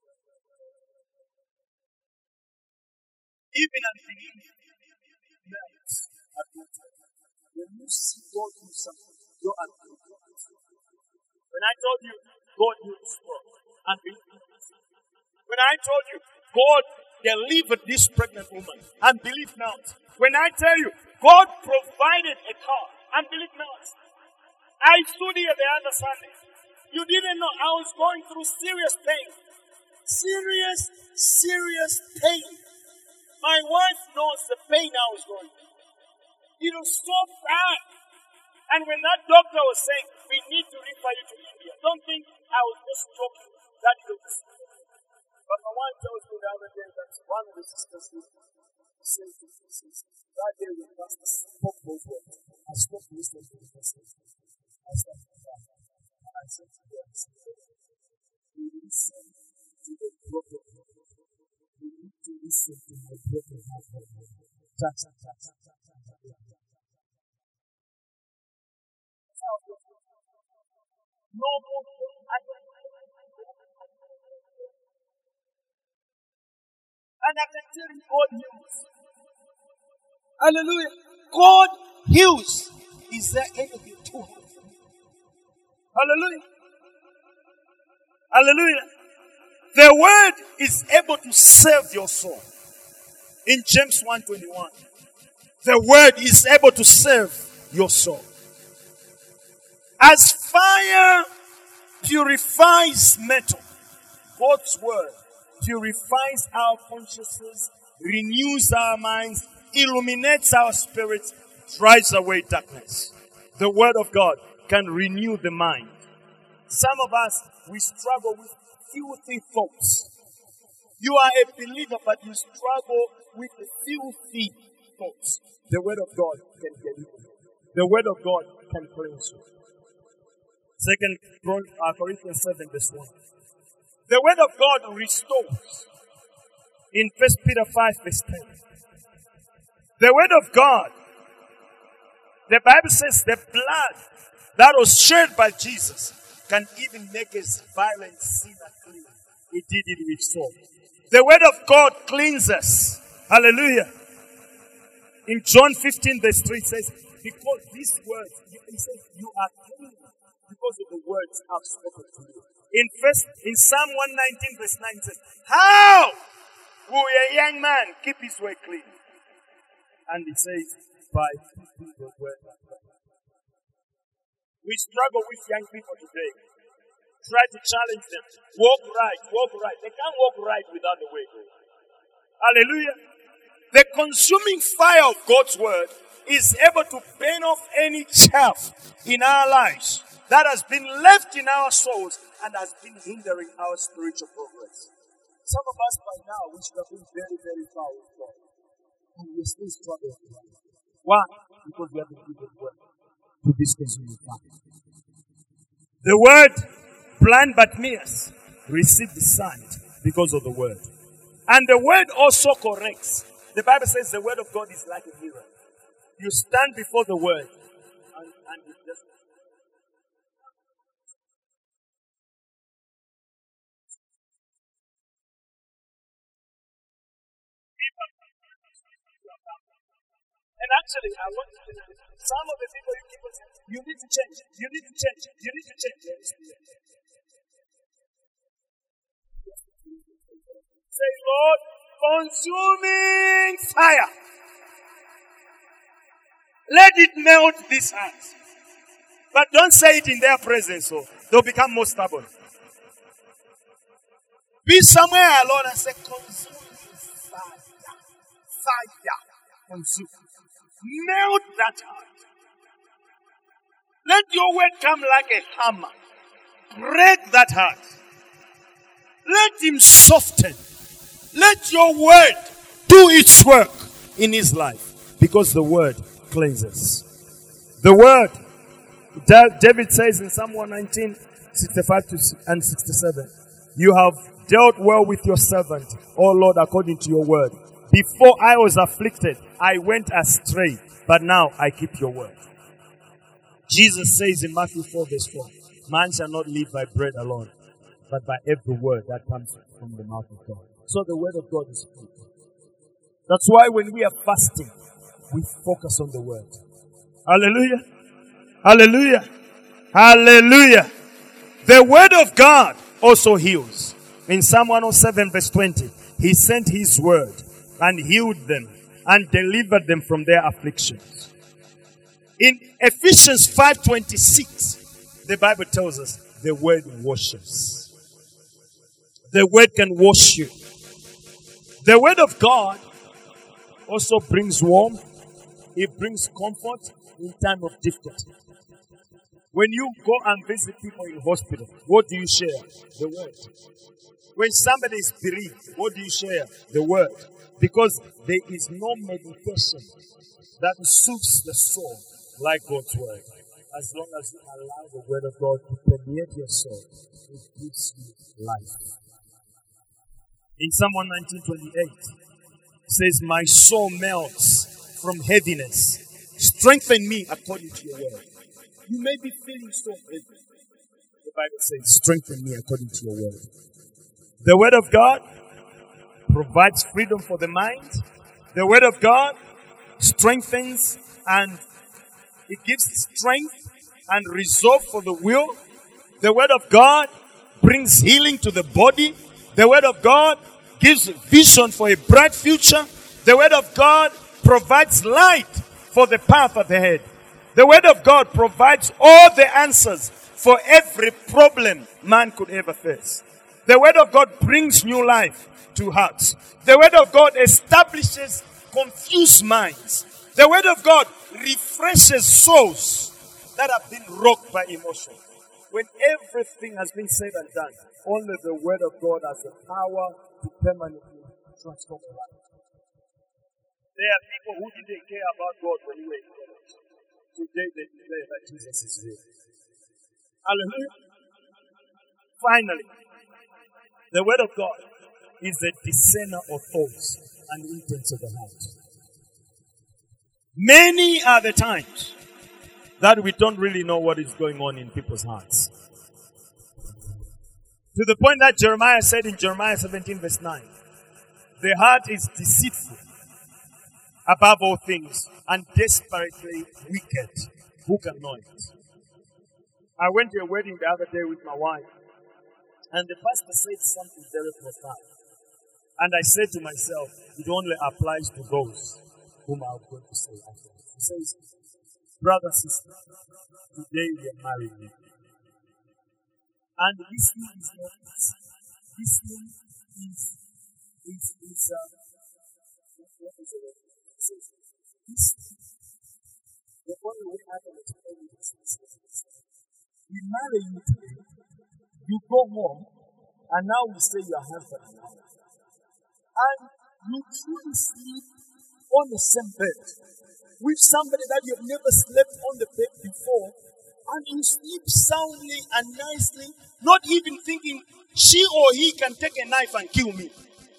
Even at the beginning, melts at one time. When you see God do something, you're uncomfortable. When I told you God healed this world, unbelief. When I told you God delivered this pregnant woman, unbelief not. When I tell you God provided a car, unbelief not. I stood here the other Sunday. You didn't know I was going through serious pain. Serious, serious pain. My wife knows the pain I was going through. It was so bad. And when that doctor was saying, we need to refer you to India, don't think I was just joking. That is the But my wife tells me the other day that one of the sisters said to me, that day when Pastor spoke those words, I stopped listening to the pastor. I started to cry. And I said to them, we listen to the broken heart. We need to listen to my broken heart. Touch, touch, touch, touch, touch. No more. And I can tell you, God heals. Hallelujah. God heals. Is there anything too hard for me? Hallelujah. Hallelujah. The word is able to save your soul. In James one twenty-one, the word is able to save your soul. As fire purifies metal, God's word purifies our consciousness, renews our minds, illuminates our spirits, drives away darkness. the word of God can renew the mind. Some of us, we struggle with filthy thoughts. You are a believer, but you struggle with filthy thoughts. The word of God can deliver you. The word of God can cleanse you. Second Corinthians seven verse one. The word of God restores. In First Peter five verse ten. The word of God, the Bible says the blood that was shed by Jesus can even make a violent sinner clean. He did it with salt. The word of God cleanses. Hallelujah. In John fifteen verse three it says, because these words, he says, you are clean because of the words I've spoken to you. In first, in Psalm one nineteen verse nine it says, how will a young man keep his way clean? And it says, by keeping the word of God. We struggle with young people today. Try to challenge them. Walk right, walk right. They can't walk right without the way. Hallelujah. The consuming fire of God's word is able to burn off any chaff in our lives that has been left in our souls and has been hindering our spiritual progress. Some of us by now, we should have been very, very far with God. And we're still struggling. Why? Because we haven't given word to this consuming fire. The word, blind Bartimaeus received the sight because of the word. And the word also corrects. The Bible says the word of God is like a mirror. You stand before the word and, and it just... And actually, I want to tell you, some of the people you keep on saying, you need to change, you need to change, you need to change. Say, Lord, consuming fire. Let it melt this heart. But don't say it in their presence, so they'll become more stubborn. Be somewhere alone and say, consuming fire. Fire. Consume. Melt that heart. Let your word come like a hammer. Break that heart. Let him soften. Let your word do its work in his life. Because the word cleanses. The word, David says in Psalm one nineteen, sixty-five and sixty-seven, you have dealt well with your servant, O Lord, according to your word. Before I was afflicted, I went astray, but now I keep your word. Jesus says in Matthew four verse four, man shall not live by bread alone, but by every word that comes from the mouth of God. So the word of God is food. That's why when we are fasting, we focus on the word. Hallelujah. Hallelujah. Hallelujah. The word of God also heals. In Psalm one oh seven verse twenty, he sent his word and healed them and delivered them from their afflictions. In Ephesians five twenty-six, the Bible tells us the word washes. The word can wash you. The word of God also brings warmth. It brings comfort in time of difficulty. When you go and visit people in hospital, what do you share? The word. When somebody is bereaved, what do you share? The word. Because there is no medication that soothes the soul like God's word. As long as you allow the word of God to permeate your soul, it gives you life. In Psalm one nineteen twenty-eight, it says, my soul melts from heaviness. Strengthen me according to your word. You may be feeling so heavy. The Bible says, strengthen me according to your word. The word of God provides freedom for the mind. The word of God strengthens and it gives strength and resolve for the will. The word of God brings healing to the body. The word of God gives vision for a bright future. The word of God provides light for the path ahead. The word of God provides all the answers for every problem man could ever face. The word of God brings new life to hearts. The word of God establishes confused minds. The word of God refreshes souls that have been rocked by emotion. When everything has been said and done, only the word of God has the power to permanently transform a life. There are people who didn't care about God when you were in college. Today they declare that Jesus is real. Hallelujah. Finally, the word of God is the discerner of thoughts and intents of the heart. Many are the times that we don't really know what is going on in people's hearts. To the point that Jeremiah said in Jeremiah seventeen verse nine, the heart is deceitful above all things and desperately wicked. Who can know it? I went to a wedding the other day with my wife, and the pastor said something very profound. And I said to myself, it only applies to those whom I'm going to say after. He says, brother, sister, today we are married. And listening is not easy. Listening is, is, is, uh, what is it? It says, listening. The only way I can explain it is this. We marry you today, you go home, and now we say you are husband and wife. And you truly sleep on the same bed with somebody that you've never slept on the bed before, and you sleep soundly and nicely, not even thinking she or he can take a knife and kill me.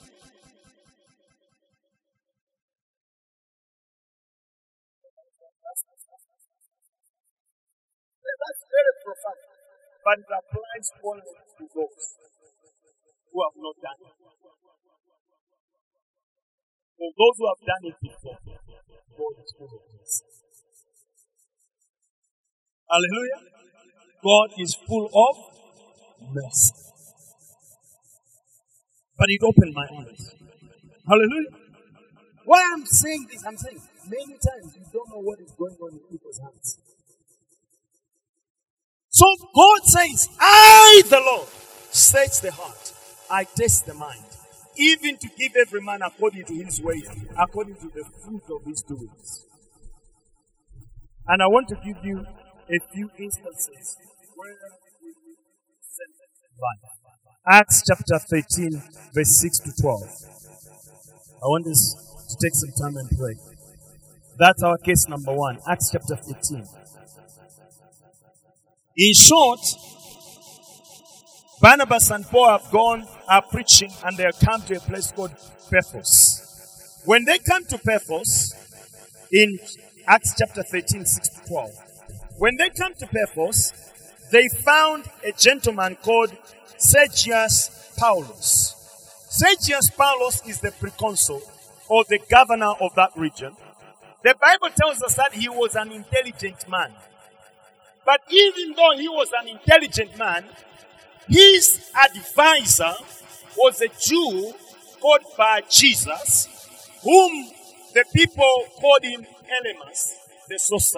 That's very profound, but it applies only to those who have not done it. For those who have done it before, God is full of grace. Hallelujah. God is full of mercy. But it opened my eyes. Hallelujah. Why I'm saying this, I'm saying many times you don't know what is going on in people's hearts. So God says, I, the Lord, search the heart. I test the mind. Even to give every man according to his way, according to the fruit of his doings. And I want to give you a few instances where we send life. Acts chapter thirteen, verse six to twelve. I want us to take some time and pray. That's our case number one. Acts chapter thirteen. In short, Barnabas and Paul have gone, are preaching, and they have come to a place called Paphos. When they come to Paphos, in Acts chapter thirteen, six to twelve, when they come to Paphos, they found a gentleman called Sergius Paulus. Sergius Paulus is the proconsul, or the governor of that region. The Bible tells us that he was an intelligent man. But even though he was an intelligent man, his advisor was a Jew called Bar-Jesus, whom the people called him Elymas, the sorcerer.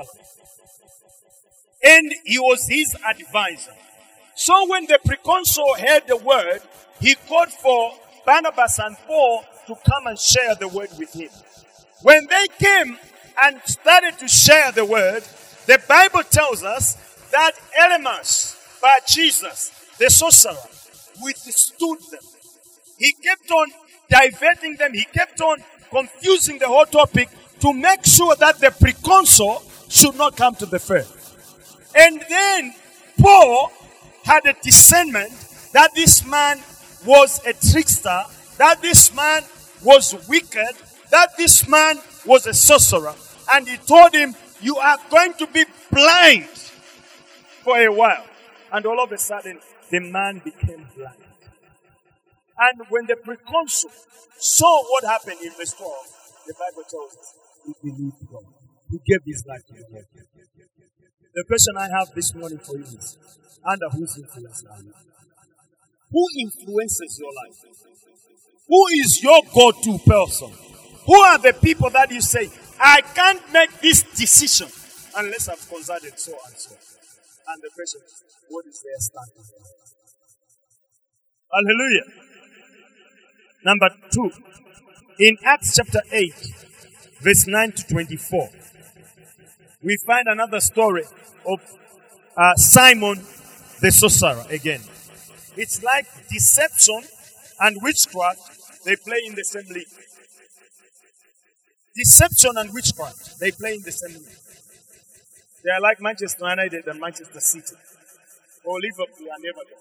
And he was his advisor. So when the proconsul heard the word, he called for Barnabas and Paul to come and share the word with him. When they came and started to share the word, the Bible tells us that Elymas, Bar-Jesus, the sorcerer, withstood them. He kept on diverting them. He kept on confusing the whole topic to make sure that the proconsul should not come to the fair. And then Paul had a discernment that this man was a trickster, that this man was wicked, that this man was a sorcerer. And he told him, you are going to be blind for a while. And all of a sudden, the man became blind. And when the proconsul saw what happened in verse twelve, the Bible tells us he believed God. He gave his life to God. The question I have this morning for you is, under whose influence are you? Who influences your life? Who is your go-to person? Who are the people that you say, I can't make this decision unless I've consulted so and so? And the question is, what is their stand? Hallelujah. Number two, in Acts chapter eight, verse nine to twenty-four, we find another story of uh, Simon the sorcerer again. It's like deception and witchcraft, they play in the same league. Deception and witchcraft, they play in the same league. They are like Manchester United and Manchester City, or Liverpool and Everton.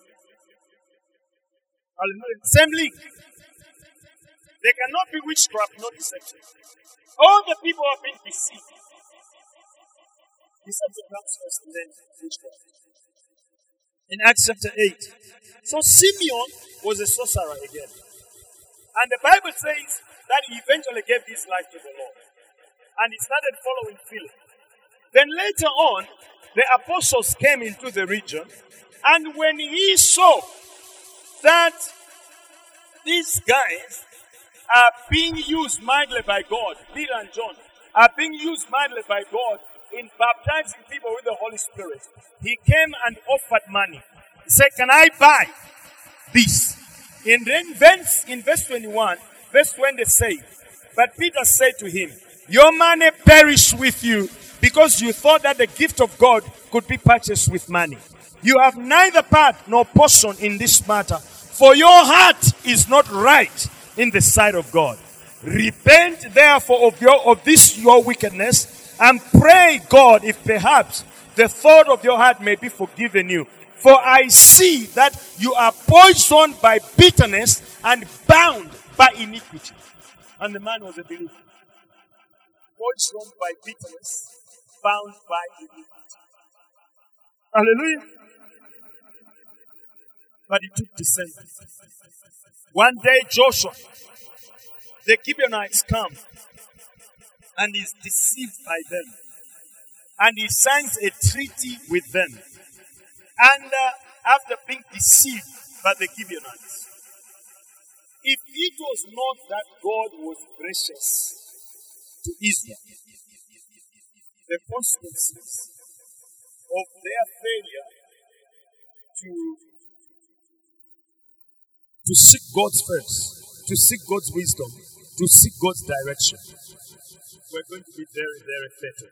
Same league. There cannot be witchcraft, no deception. All the people have been deceived. Deception comes first and then witchcraft. In Acts chapter eight. So Simeon was a sorcerer again. And the Bible says that he eventually gave his life to the Lord. And he started following Philip. Then later on, the apostles came into the region. And when he saw that these guys are being used mightily by God, Peter and John, are being used mightily by God in baptizing people with the Holy Spirit, he came and offered money. He said, can I buy this? And then verse, in verse twenty-one, verse twenty says, but Peter said to him, your money perish with you, because you thought that the gift of God could be purchased with money. You have neither part nor portion in this matter, for your heart is not right in the sight of God. Repent therefore of your of this your wickedness, and pray God if perhaps the thought of your heart may be forgiven you. For I see that you are poisoned by bitterness and bound by iniquity. And the man was a believer. Poisoned by bitterness, bound by iniquity. Hallelujah. But it took discernment. One day Joshua, the Gibeonites come and is deceived by them. And he signs a treaty with them. And uh, after being deceived by the Gibeonites, if it was not that God was gracious to Israel, the consequences of their failure to, to seek God's face, to seek God's wisdom, to seek God's direction, were going to be very, very fatal.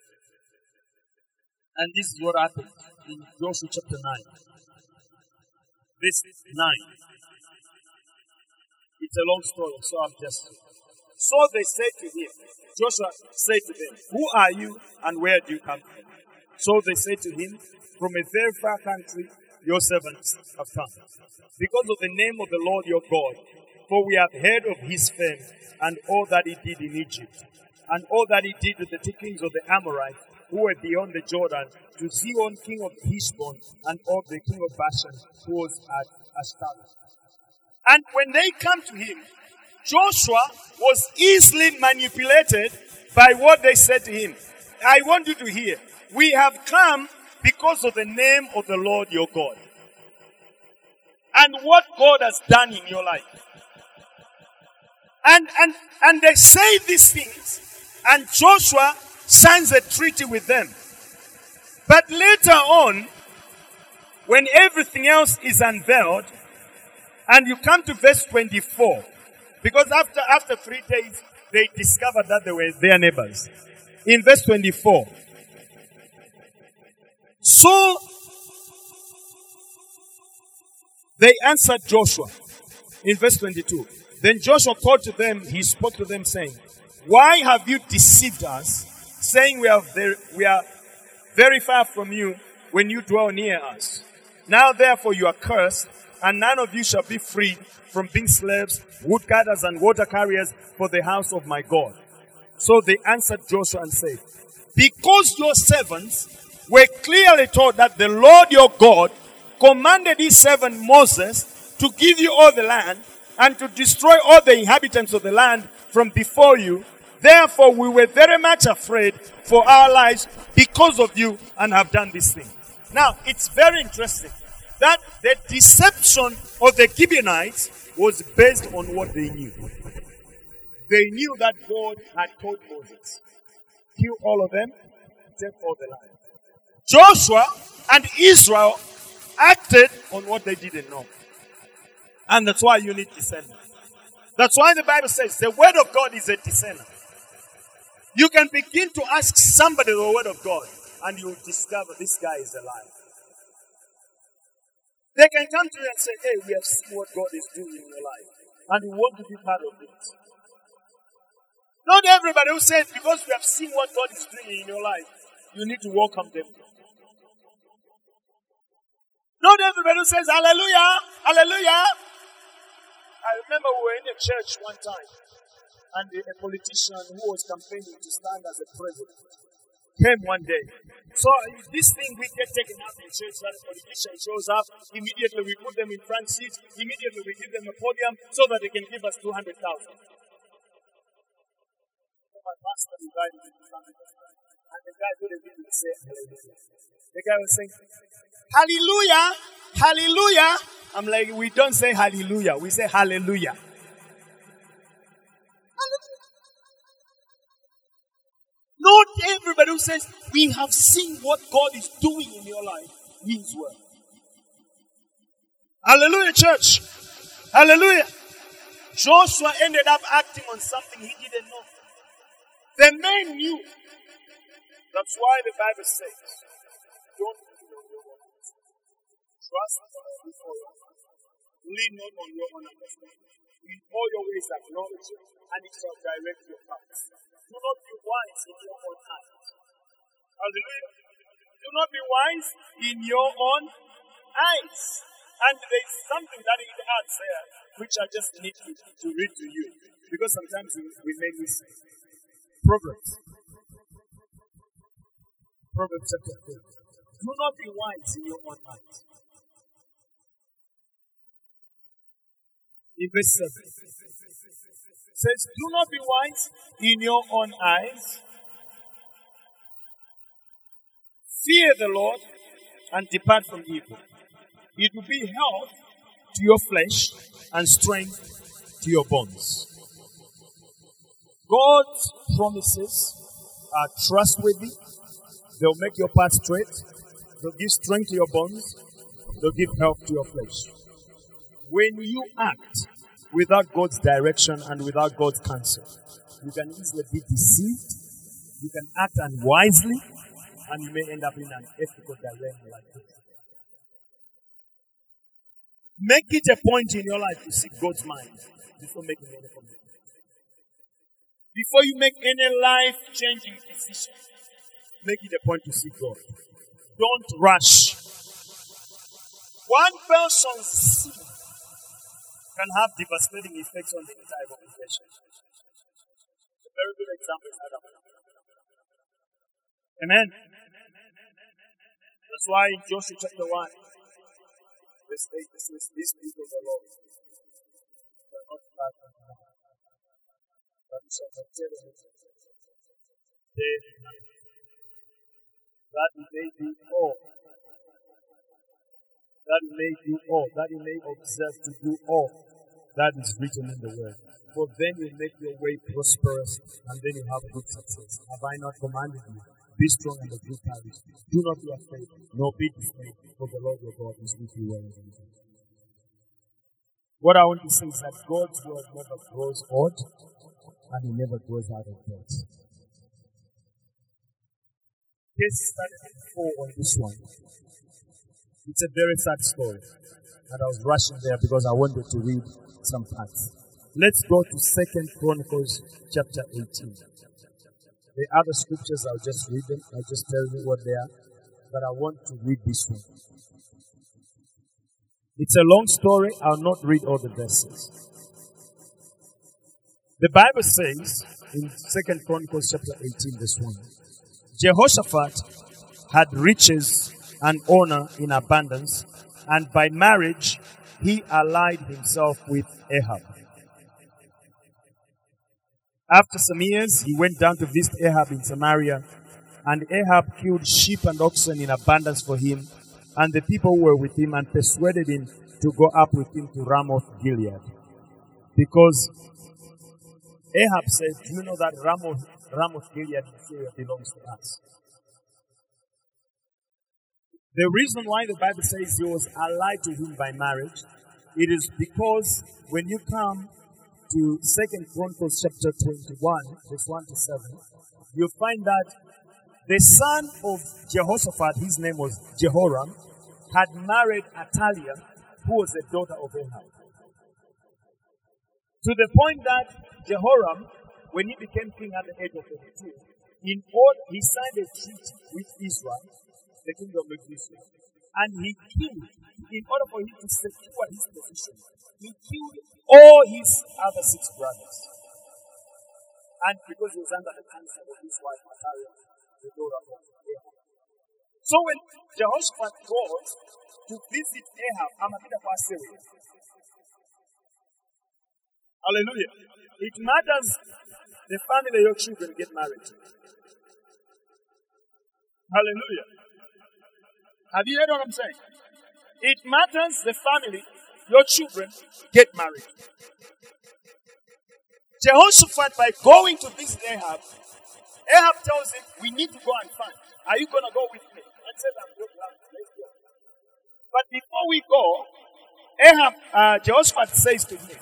And this is what happened in Joshua chapter nine. Verse nine. It's a long story, so I'm just... So they said to him, Joshua said to them, who are you and where do you come from? So they said to him, from a very far country your servants have come, because of the name of the Lord your God, for we have heard of his fame and all that he did in Egypt, and all that he did with the two kings of the Amorites, who were beyond the Jordan, to Sihon, king of Heshbon, and Og, the king of Bashan, who was at Ashtaroth. And when they come to him, Joshua was easily manipulated by what they said to him. I want you to hear, we have come because of the name of the Lord your God, and what God has done in your life. And, and, and they say these things, and Joshua signs a treaty with them. But later on, when everything else is unveiled, and you come to verse twenty-four, because after, after three days, they discovered that they were their neighbors. In verse twenty-four, so they answered Joshua. In verse twenty-two, then Joshua called to them, he spoke to them saying, why have you deceived us, saying we are very, we are very far from you when you dwell near us? Now therefore you are cursed, and none of you shall be freed from being slaves, woodcutters, and water carriers for the house of my God. So they answered Joshua and said, because your servants were clearly told that the Lord your God commanded his servant Moses to give you all the land and to destroy all the inhabitants of the land from before you, therefore we were very much afraid for our lives because of you and have done this thing. Now, it's very interesting that the deception of the Gibeonites was based on what they knew. They knew that God had told Moses, kill all of them, take all the land. Joshua and Israel acted on what they didn't know. And that's why you need discernment. That's why the Bible says the word of God is a discerner. You can begin to ask somebody the word of God, and you discover this guy is alive. They can come to you and say, hey, we have seen what God is doing in your life, and we want to be part of it. Not everybody who says, because we have seen what God is doing in your life, you need to welcome them. Not everybody who says, hallelujah, hallelujah. I remember we were in a church one time, and a politician who was campaigning to stand as a president came one day. So this thing we get taken up in church, that a politician shows up, immediately we put them in front seats, immediately we give them a podium so that they can give us two hundred thousand. So my pastor invited me to come, and the guy didn't even say hallelujah. The guy was saying, hallelujah, hallelujah. I'm like, we don't say hallelujah, we say hallelujah. Not everybody who says, we have seen what God is doing in your life, means well. Hallelujah, church. Hallelujah. Joshua ended up acting on something he didn't know. The men knew. That's why the Bible says, don't lean on your own. Trust God before you. Lean not on your own understanding. In all your ways acknowledge it, and it shall direct your paths. Do not be wise in your own eyes. Hallelujah. Do not be wise in your own eyes. And there is something that it adds there, which I just need to, to read to you. Because sometimes we, we make mistakes. Proverbs. Proverbs chapter four. Do not be wise in your own eyes. In verse seven. Says, do not be wise in your own eyes. Fear the Lord and depart from evil. It will be health to your flesh and strength to your bones. God's promises are trustworthy. They'll make your path straight. They'll give strength to your bones. They'll give health to your flesh. When you act without God's direction and without God's counsel, you can easily be deceived, you can act unwisely, and you may end up in an ethical dilemma like this. Make it a point in your life to seek God's mind before making any commitment. Before you make any life-changing decision, make it a point to seek God. Don't rush. One person's sin can have devastating effects on the entire congregation. A very good example is Adam. Amen. That's why in Joshua chapter one, verse eight, it says, these people of the Lord are not bad and bad, but you shall not tell them day and night, that it may be all, that it may do all, that it may observe to do all that is written in the word. For then you make your way prosperous, and then you have good success. Have I not commanded you? Be strong and of good courage. Do not be afraid, nor be dismayed, for the Lord your God is with you wherever you go. What I want to say is that God's word never grows old, and it never grows out of date. Case study four on this one. It's a very sad story, and I was rushing there because I wanted to read some parts. Let's go to Second Chronicles chapter eighteen. The other scriptures, I'll just read them. I'll just tell you what they are. But I want to read this one. It's a long story. I'll not read all the verses. The Bible says in Second Chronicles chapter eighteen, verse one, Jehoshaphat had riches and honor in abundance, and by marriage he allied himself with Ahab. After some years, he went down to visit Ahab in Samaria, and Ahab killed sheep and oxen in abundance for him, and the people who were with him, and persuaded him to go up with him to Ramoth Gilead. Because Ahab said, do you know that Ramoth, Ramoth Gilead in Syria belongs to us? The reason why the Bible says he was allied to him by marriage, it is because when you come to Second Chronicles chapter twenty-one, verse one to seven, you find that the son of Jehoshaphat, his name was Jehoram, had married Athaliah, who was the daughter of Ahab. To the point that Jehoram, when he became king at the age of thirty-two, in order, he signed a treaty with Israel, the kingdom of Israel, and he killed, in order for him to secure his position, he killed all his other six brothers. And because he was under the counsel of his wife, Athaliah, the daughter of Ahab. So when Jehoshaphat goes to visit Ahab, Amabida for Syria. Hallelujah. It matters the family your children get married to. Hallelujah. Have you heard what I'm saying? It matters the family your children get married to. Jehoshaphat, by going to visit Ahab, Ahab tells him, we need to go and find. Are you going to go with me? I said, I'm going to let's go. But before we go, Ahab, uh, Jehoshaphat says to him,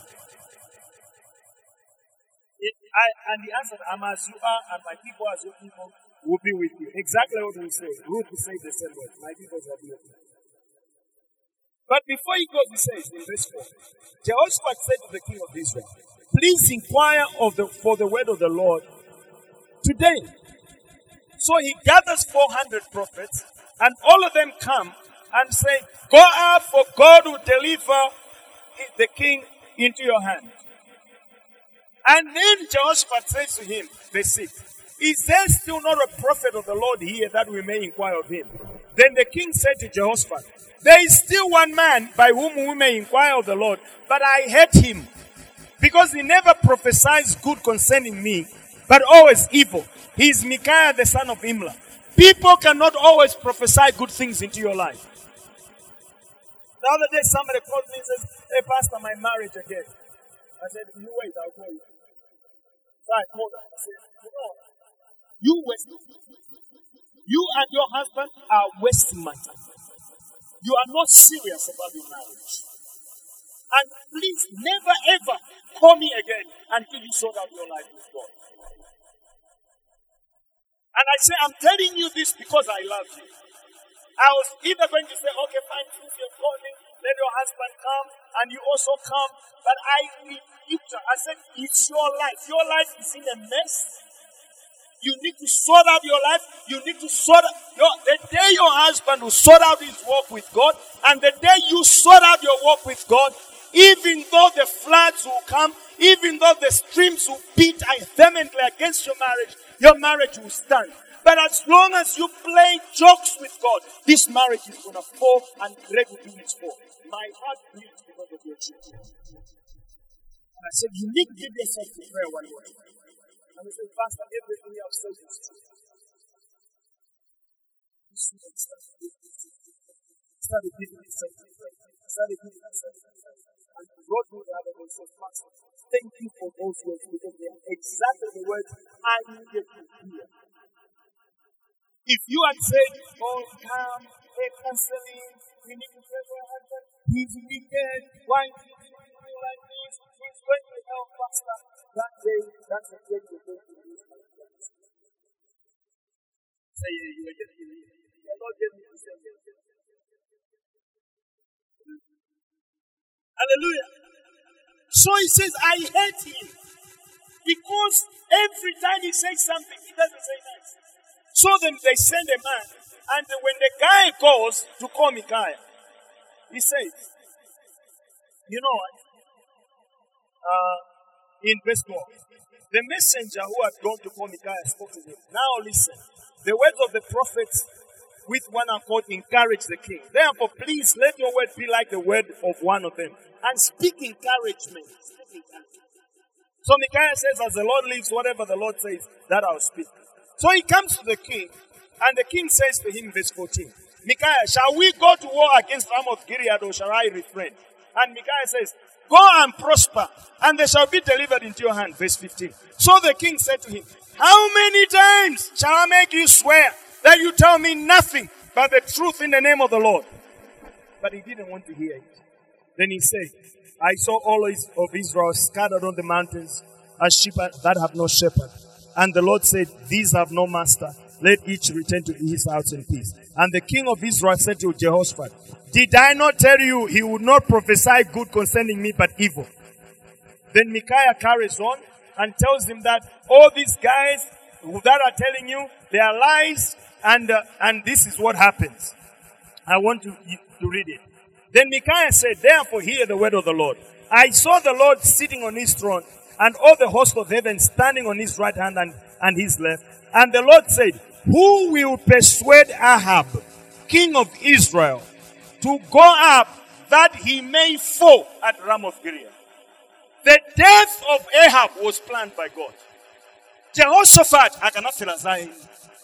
it, I, and he answered, I'm as you are, and my people as your people will be with you. Exactly what we say. Ruth will say the same words. My people shall be with you. But before he goes, he says in verse four, Jehoshaphat said to the king of Israel, please inquire of the, for the word of the Lord today. So he gathers four hundred prophets, and all of them come and say, go up, for God will deliver the king into your hand. And then Jehoshaphat says to him, verse six, is there still not a prophet of the Lord here that we may inquire of him? Then the king said to Jehoshaphat, there is still one man by whom we may inquire of the Lord, but I hate him, because he never prophesies good concerning me, but always evil. He is Micaiah the son of Imlah. People cannot always prophesy good things into your life. The other day somebody called me and says, hey pastor, my marriage again. I said, you wait, I'll call you. So I called her. I said, you know, you waste. You and your husband are wasting my time. You are not serious about your marriage. And please never ever call me again until you sort out your life with God. And I say, I'm telling you this because I love you. I was either going to say, okay, fine, since you're calling, let your husband come, and you also come. But I rebuked her. I said, it's your life. Your life is in a mess. You need to sort out your life. You need to sort out your, the day your husband will sort out his walk with God, and the day you sort out your walk with God, even though the floods will come, even though the streams will beat vehemently against your marriage, your marriage will stand. But as long as you play jokes with God, this marriage is going to fall and Greg will do its fall. My heart bleeds because of your children. And I said, you need to give yourself to prayer one way. And he said, Pastor, everything you have said is true. Started giving myself to prayer. Started giving myself to prayer. And he wrote me the other day and said, Pastor, thank you for those words because they are exactly the words I needed to hear. If you had said, oh, come, hey, counseling, we need to pray for your husband, he's wicked, why do you do like this? He's going to help Pastor. That day, that's the day you're going to lose my friends. Say, yeah, you are getting me. You're not getting me to say it. Hallelujah. So he says, I hate him. Because every time he says something, he doesn't say nice. So then they send a man, and when the guy goes to call Micaiah, he says, you know what? Uh, in verse twelve, the messenger who had gone to call Micaiah spoke to him. Now listen, the words of the prophets with one accord encourage the king. Therefore, please let your word be like the word of one of them, and speak encouragement. Speak encouragement. So Micaiah says, as the Lord lives, whatever the Lord says, that I'll speak. So he comes to the king, and the king says to him, verse fourteen, Micaiah, shall we go to war against Ramoth Gilead, or shall I refrain? And Micaiah says, go and prosper, and they shall be delivered into your hand. Verse fifteen. So the king said to him, how many times shall I make you swear that you tell me nothing but the truth in the name of the Lord? But he didn't want to hear it. Then he said, I saw all of Israel scattered on the mountains as sheep that have no shepherd. And the Lord said, these have no master. let each return to his house in peace. And the king of Israel said to Jehoshaphat, did I not tell you he would not prophesy good concerning me, but evil? Then Micaiah carries on and tells him that all these guys that are telling you, they are lies, and uh, and this is what happens. I want to, to read it. Then Micaiah said, therefore hear the word of the Lord. I saw the Lord sitting on his throne, and all the host of heaven standing on his right hand and, and his left. And the Lord said, who will persuade Ahab, king of Israel, to go up that he may fall at Ramoth Gilead? The death of Ahab was planned by God. Jehoshaphat, I cannot feel as I. Do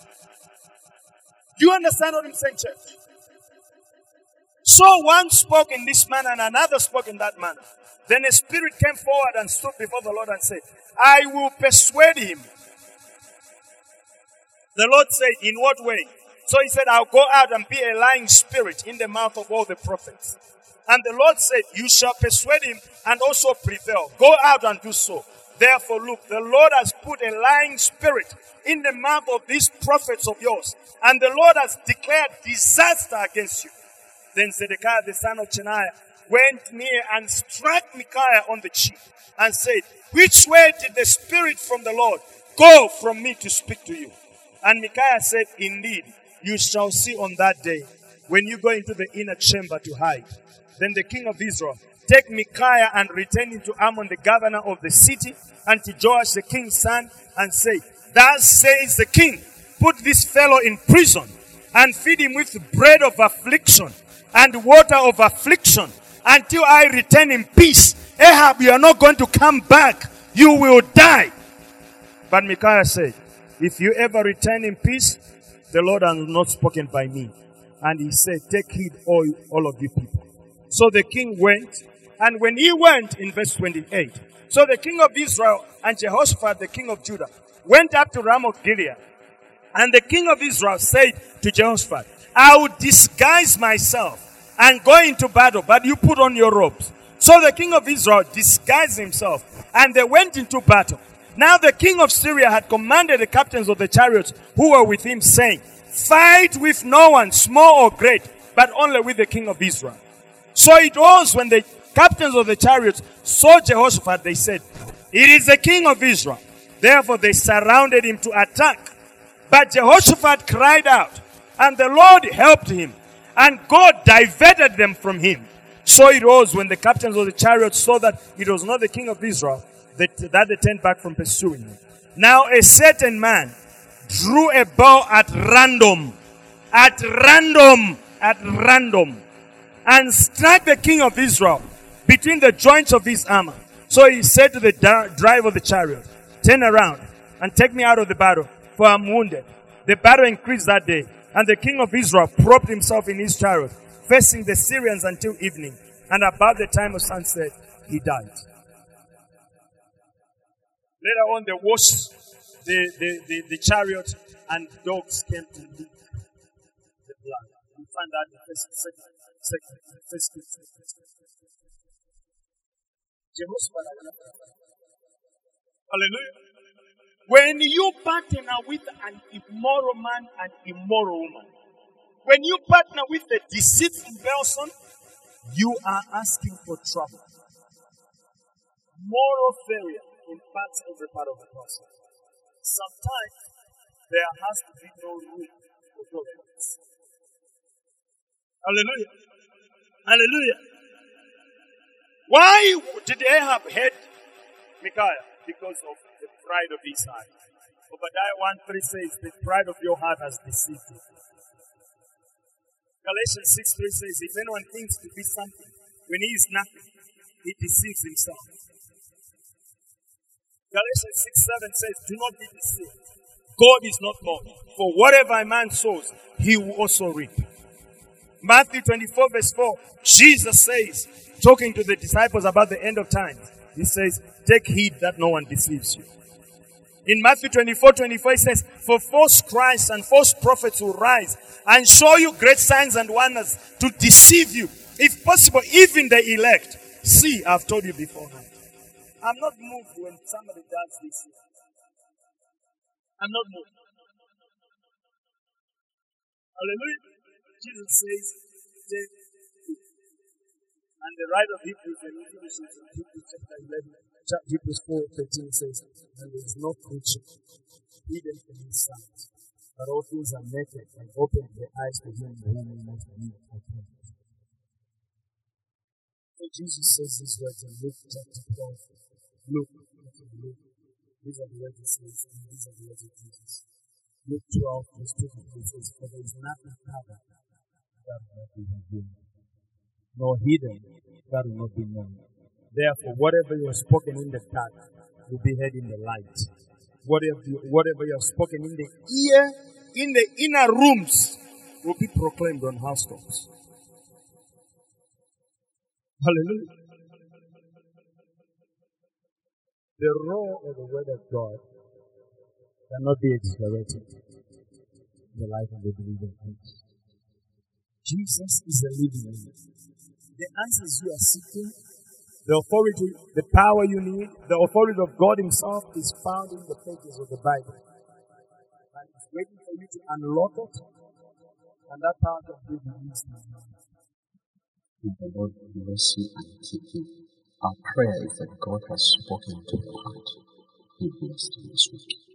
you understand what I'm saying, church? So one spoke in this manner and another spoke in that manner. Then a spirit came forward and stood before the Lord and said, I will persuade him. The Lord said, in what way? So he said, I'll go out and be a lying spirit in the mouth of all the prophets. And the Lord said, you shall persuade him and also prevail. Go out and do so. Therefore, look, the Lord has put a lying spirit in the mouth of these prophets of yours. And the Lord has declared disaster against you. Then Zedekiah, the son of Cheniah, went near and struck Micaiah on the cheek and said, which way did the spirit from the Lord go from me to speak to you? And Micaiah said, indeed, you shall see on that day when you go into the inner chamber to hide. Then the king of Israel, take Micaiah and return him to Ammon, the governor of the city, and to Joash, the king's son, and say, thus says the king, put this fellow in prison and feed him with bread of affliction and water of affliction until I return in peace. Ahab, you are not going to come back. You will die. But Micaiah said, if you ever return in peace, the Lord has not spoken by me. And he said, take heed, all, all of you people. So the king went, and when he went, in verse twenty-eight, so the king of Israel and Jehoshaphat, the king of Judah, went up to Ramoth Gilead. And the king of Israel said to Jehoshaphat, I will disguise myself and go into battle, but you put on your robes. So the king of Israel disguised himself, and they went into battle. Now the king of Syria had commanded the captains of the chariots who were with him, saying, fight with no one, small or great, but only with the king of Israel. So it was when the captains of the chariots saw Jehoshaphat, they said, it is the king of Israel. Therefore they surrounded him to attack. But Jehoshaphat cried out, and the Lord helped him, and God diverted them from him. So it was when the captains of the chariots saw that it was not the king of Israel, that, that they turned back from pursuing him. Now a certain man drew a bow at random, at random, at random, and struck the king of Israel between the joints of his armor. So he said to the driver of the chariot, turn around and take me out of the battle, for I am wounded. The battle increased that day, and the king of Israel propped himself in his chariot, facing the Syrians until evening. And about the time of sunset, he died. Later on, they washed the, the, the, the chariot, and dogs came to lick the blood. We find that in the first, second, second, first, second, first. Hallelujah. When you partner with an immoral man and immoral woman, when you partner with a deceitful person, you are asking for trouble. Moral failure impacts every part of the process. Sometimes there has to be no room for tolerance. Hallelujah. Hallelujah. Why did Ahab hate Micaiah? Because of the pride of his heart. Obadiah one three says, the pride of your heart has deceived you. Galatians six three says, if anyone thinks to be something when he is nothing, he deceives himself. Galatians six seven says, do not be deceived. God is not mocked. For whatever a man sows, he will also reap. Matthew twenty-four verse four, Jesus says, talking to the disciples about the end of times, he says, take heed that no one deceives you. In Matthew twenty-four twenty-four, it says, for false Christs and false prophets will rise and show you great signs and wonders to deceive you. If possible, even the elect. See, I've told you beforehand. I'm not moved when somebody does this. I'm not moved. Hallelujah. Jesus says, take it. And the writer of Hebrews, and Hebrews chapter eleven, Hebrews four thirteen says, and there is no creature hidden from his sight, but all things are naked and open the eyes to him whom we must be accountable. So Jesus says these words in Luke chapter twelve. Luke, Luke. These are the words he says, and these are the words of Jesus. Luke twelve, verse twenty-three says, for there is nothing covered that will not be revealed, nor hidden that will not be known. Therefore, whatever you have spoken in the dark will be heard in the light. Whatever you, whatever you have spoken in the ear, in the inner rooms, will be proclaimed on housetops. Hallelujah. The roar of the word of God cannot be exaggerated in the life of the believer. Jesus is the living one. The answers you are seeking, the authority, the power you need, the authority of God Himself is found in the pages of the Bible. And it's waiting for you to unlock it, and that power can be released in your life. May the Lord bless you and keep you. Our prayer is that God has spoken to your heart. Be blessed this week.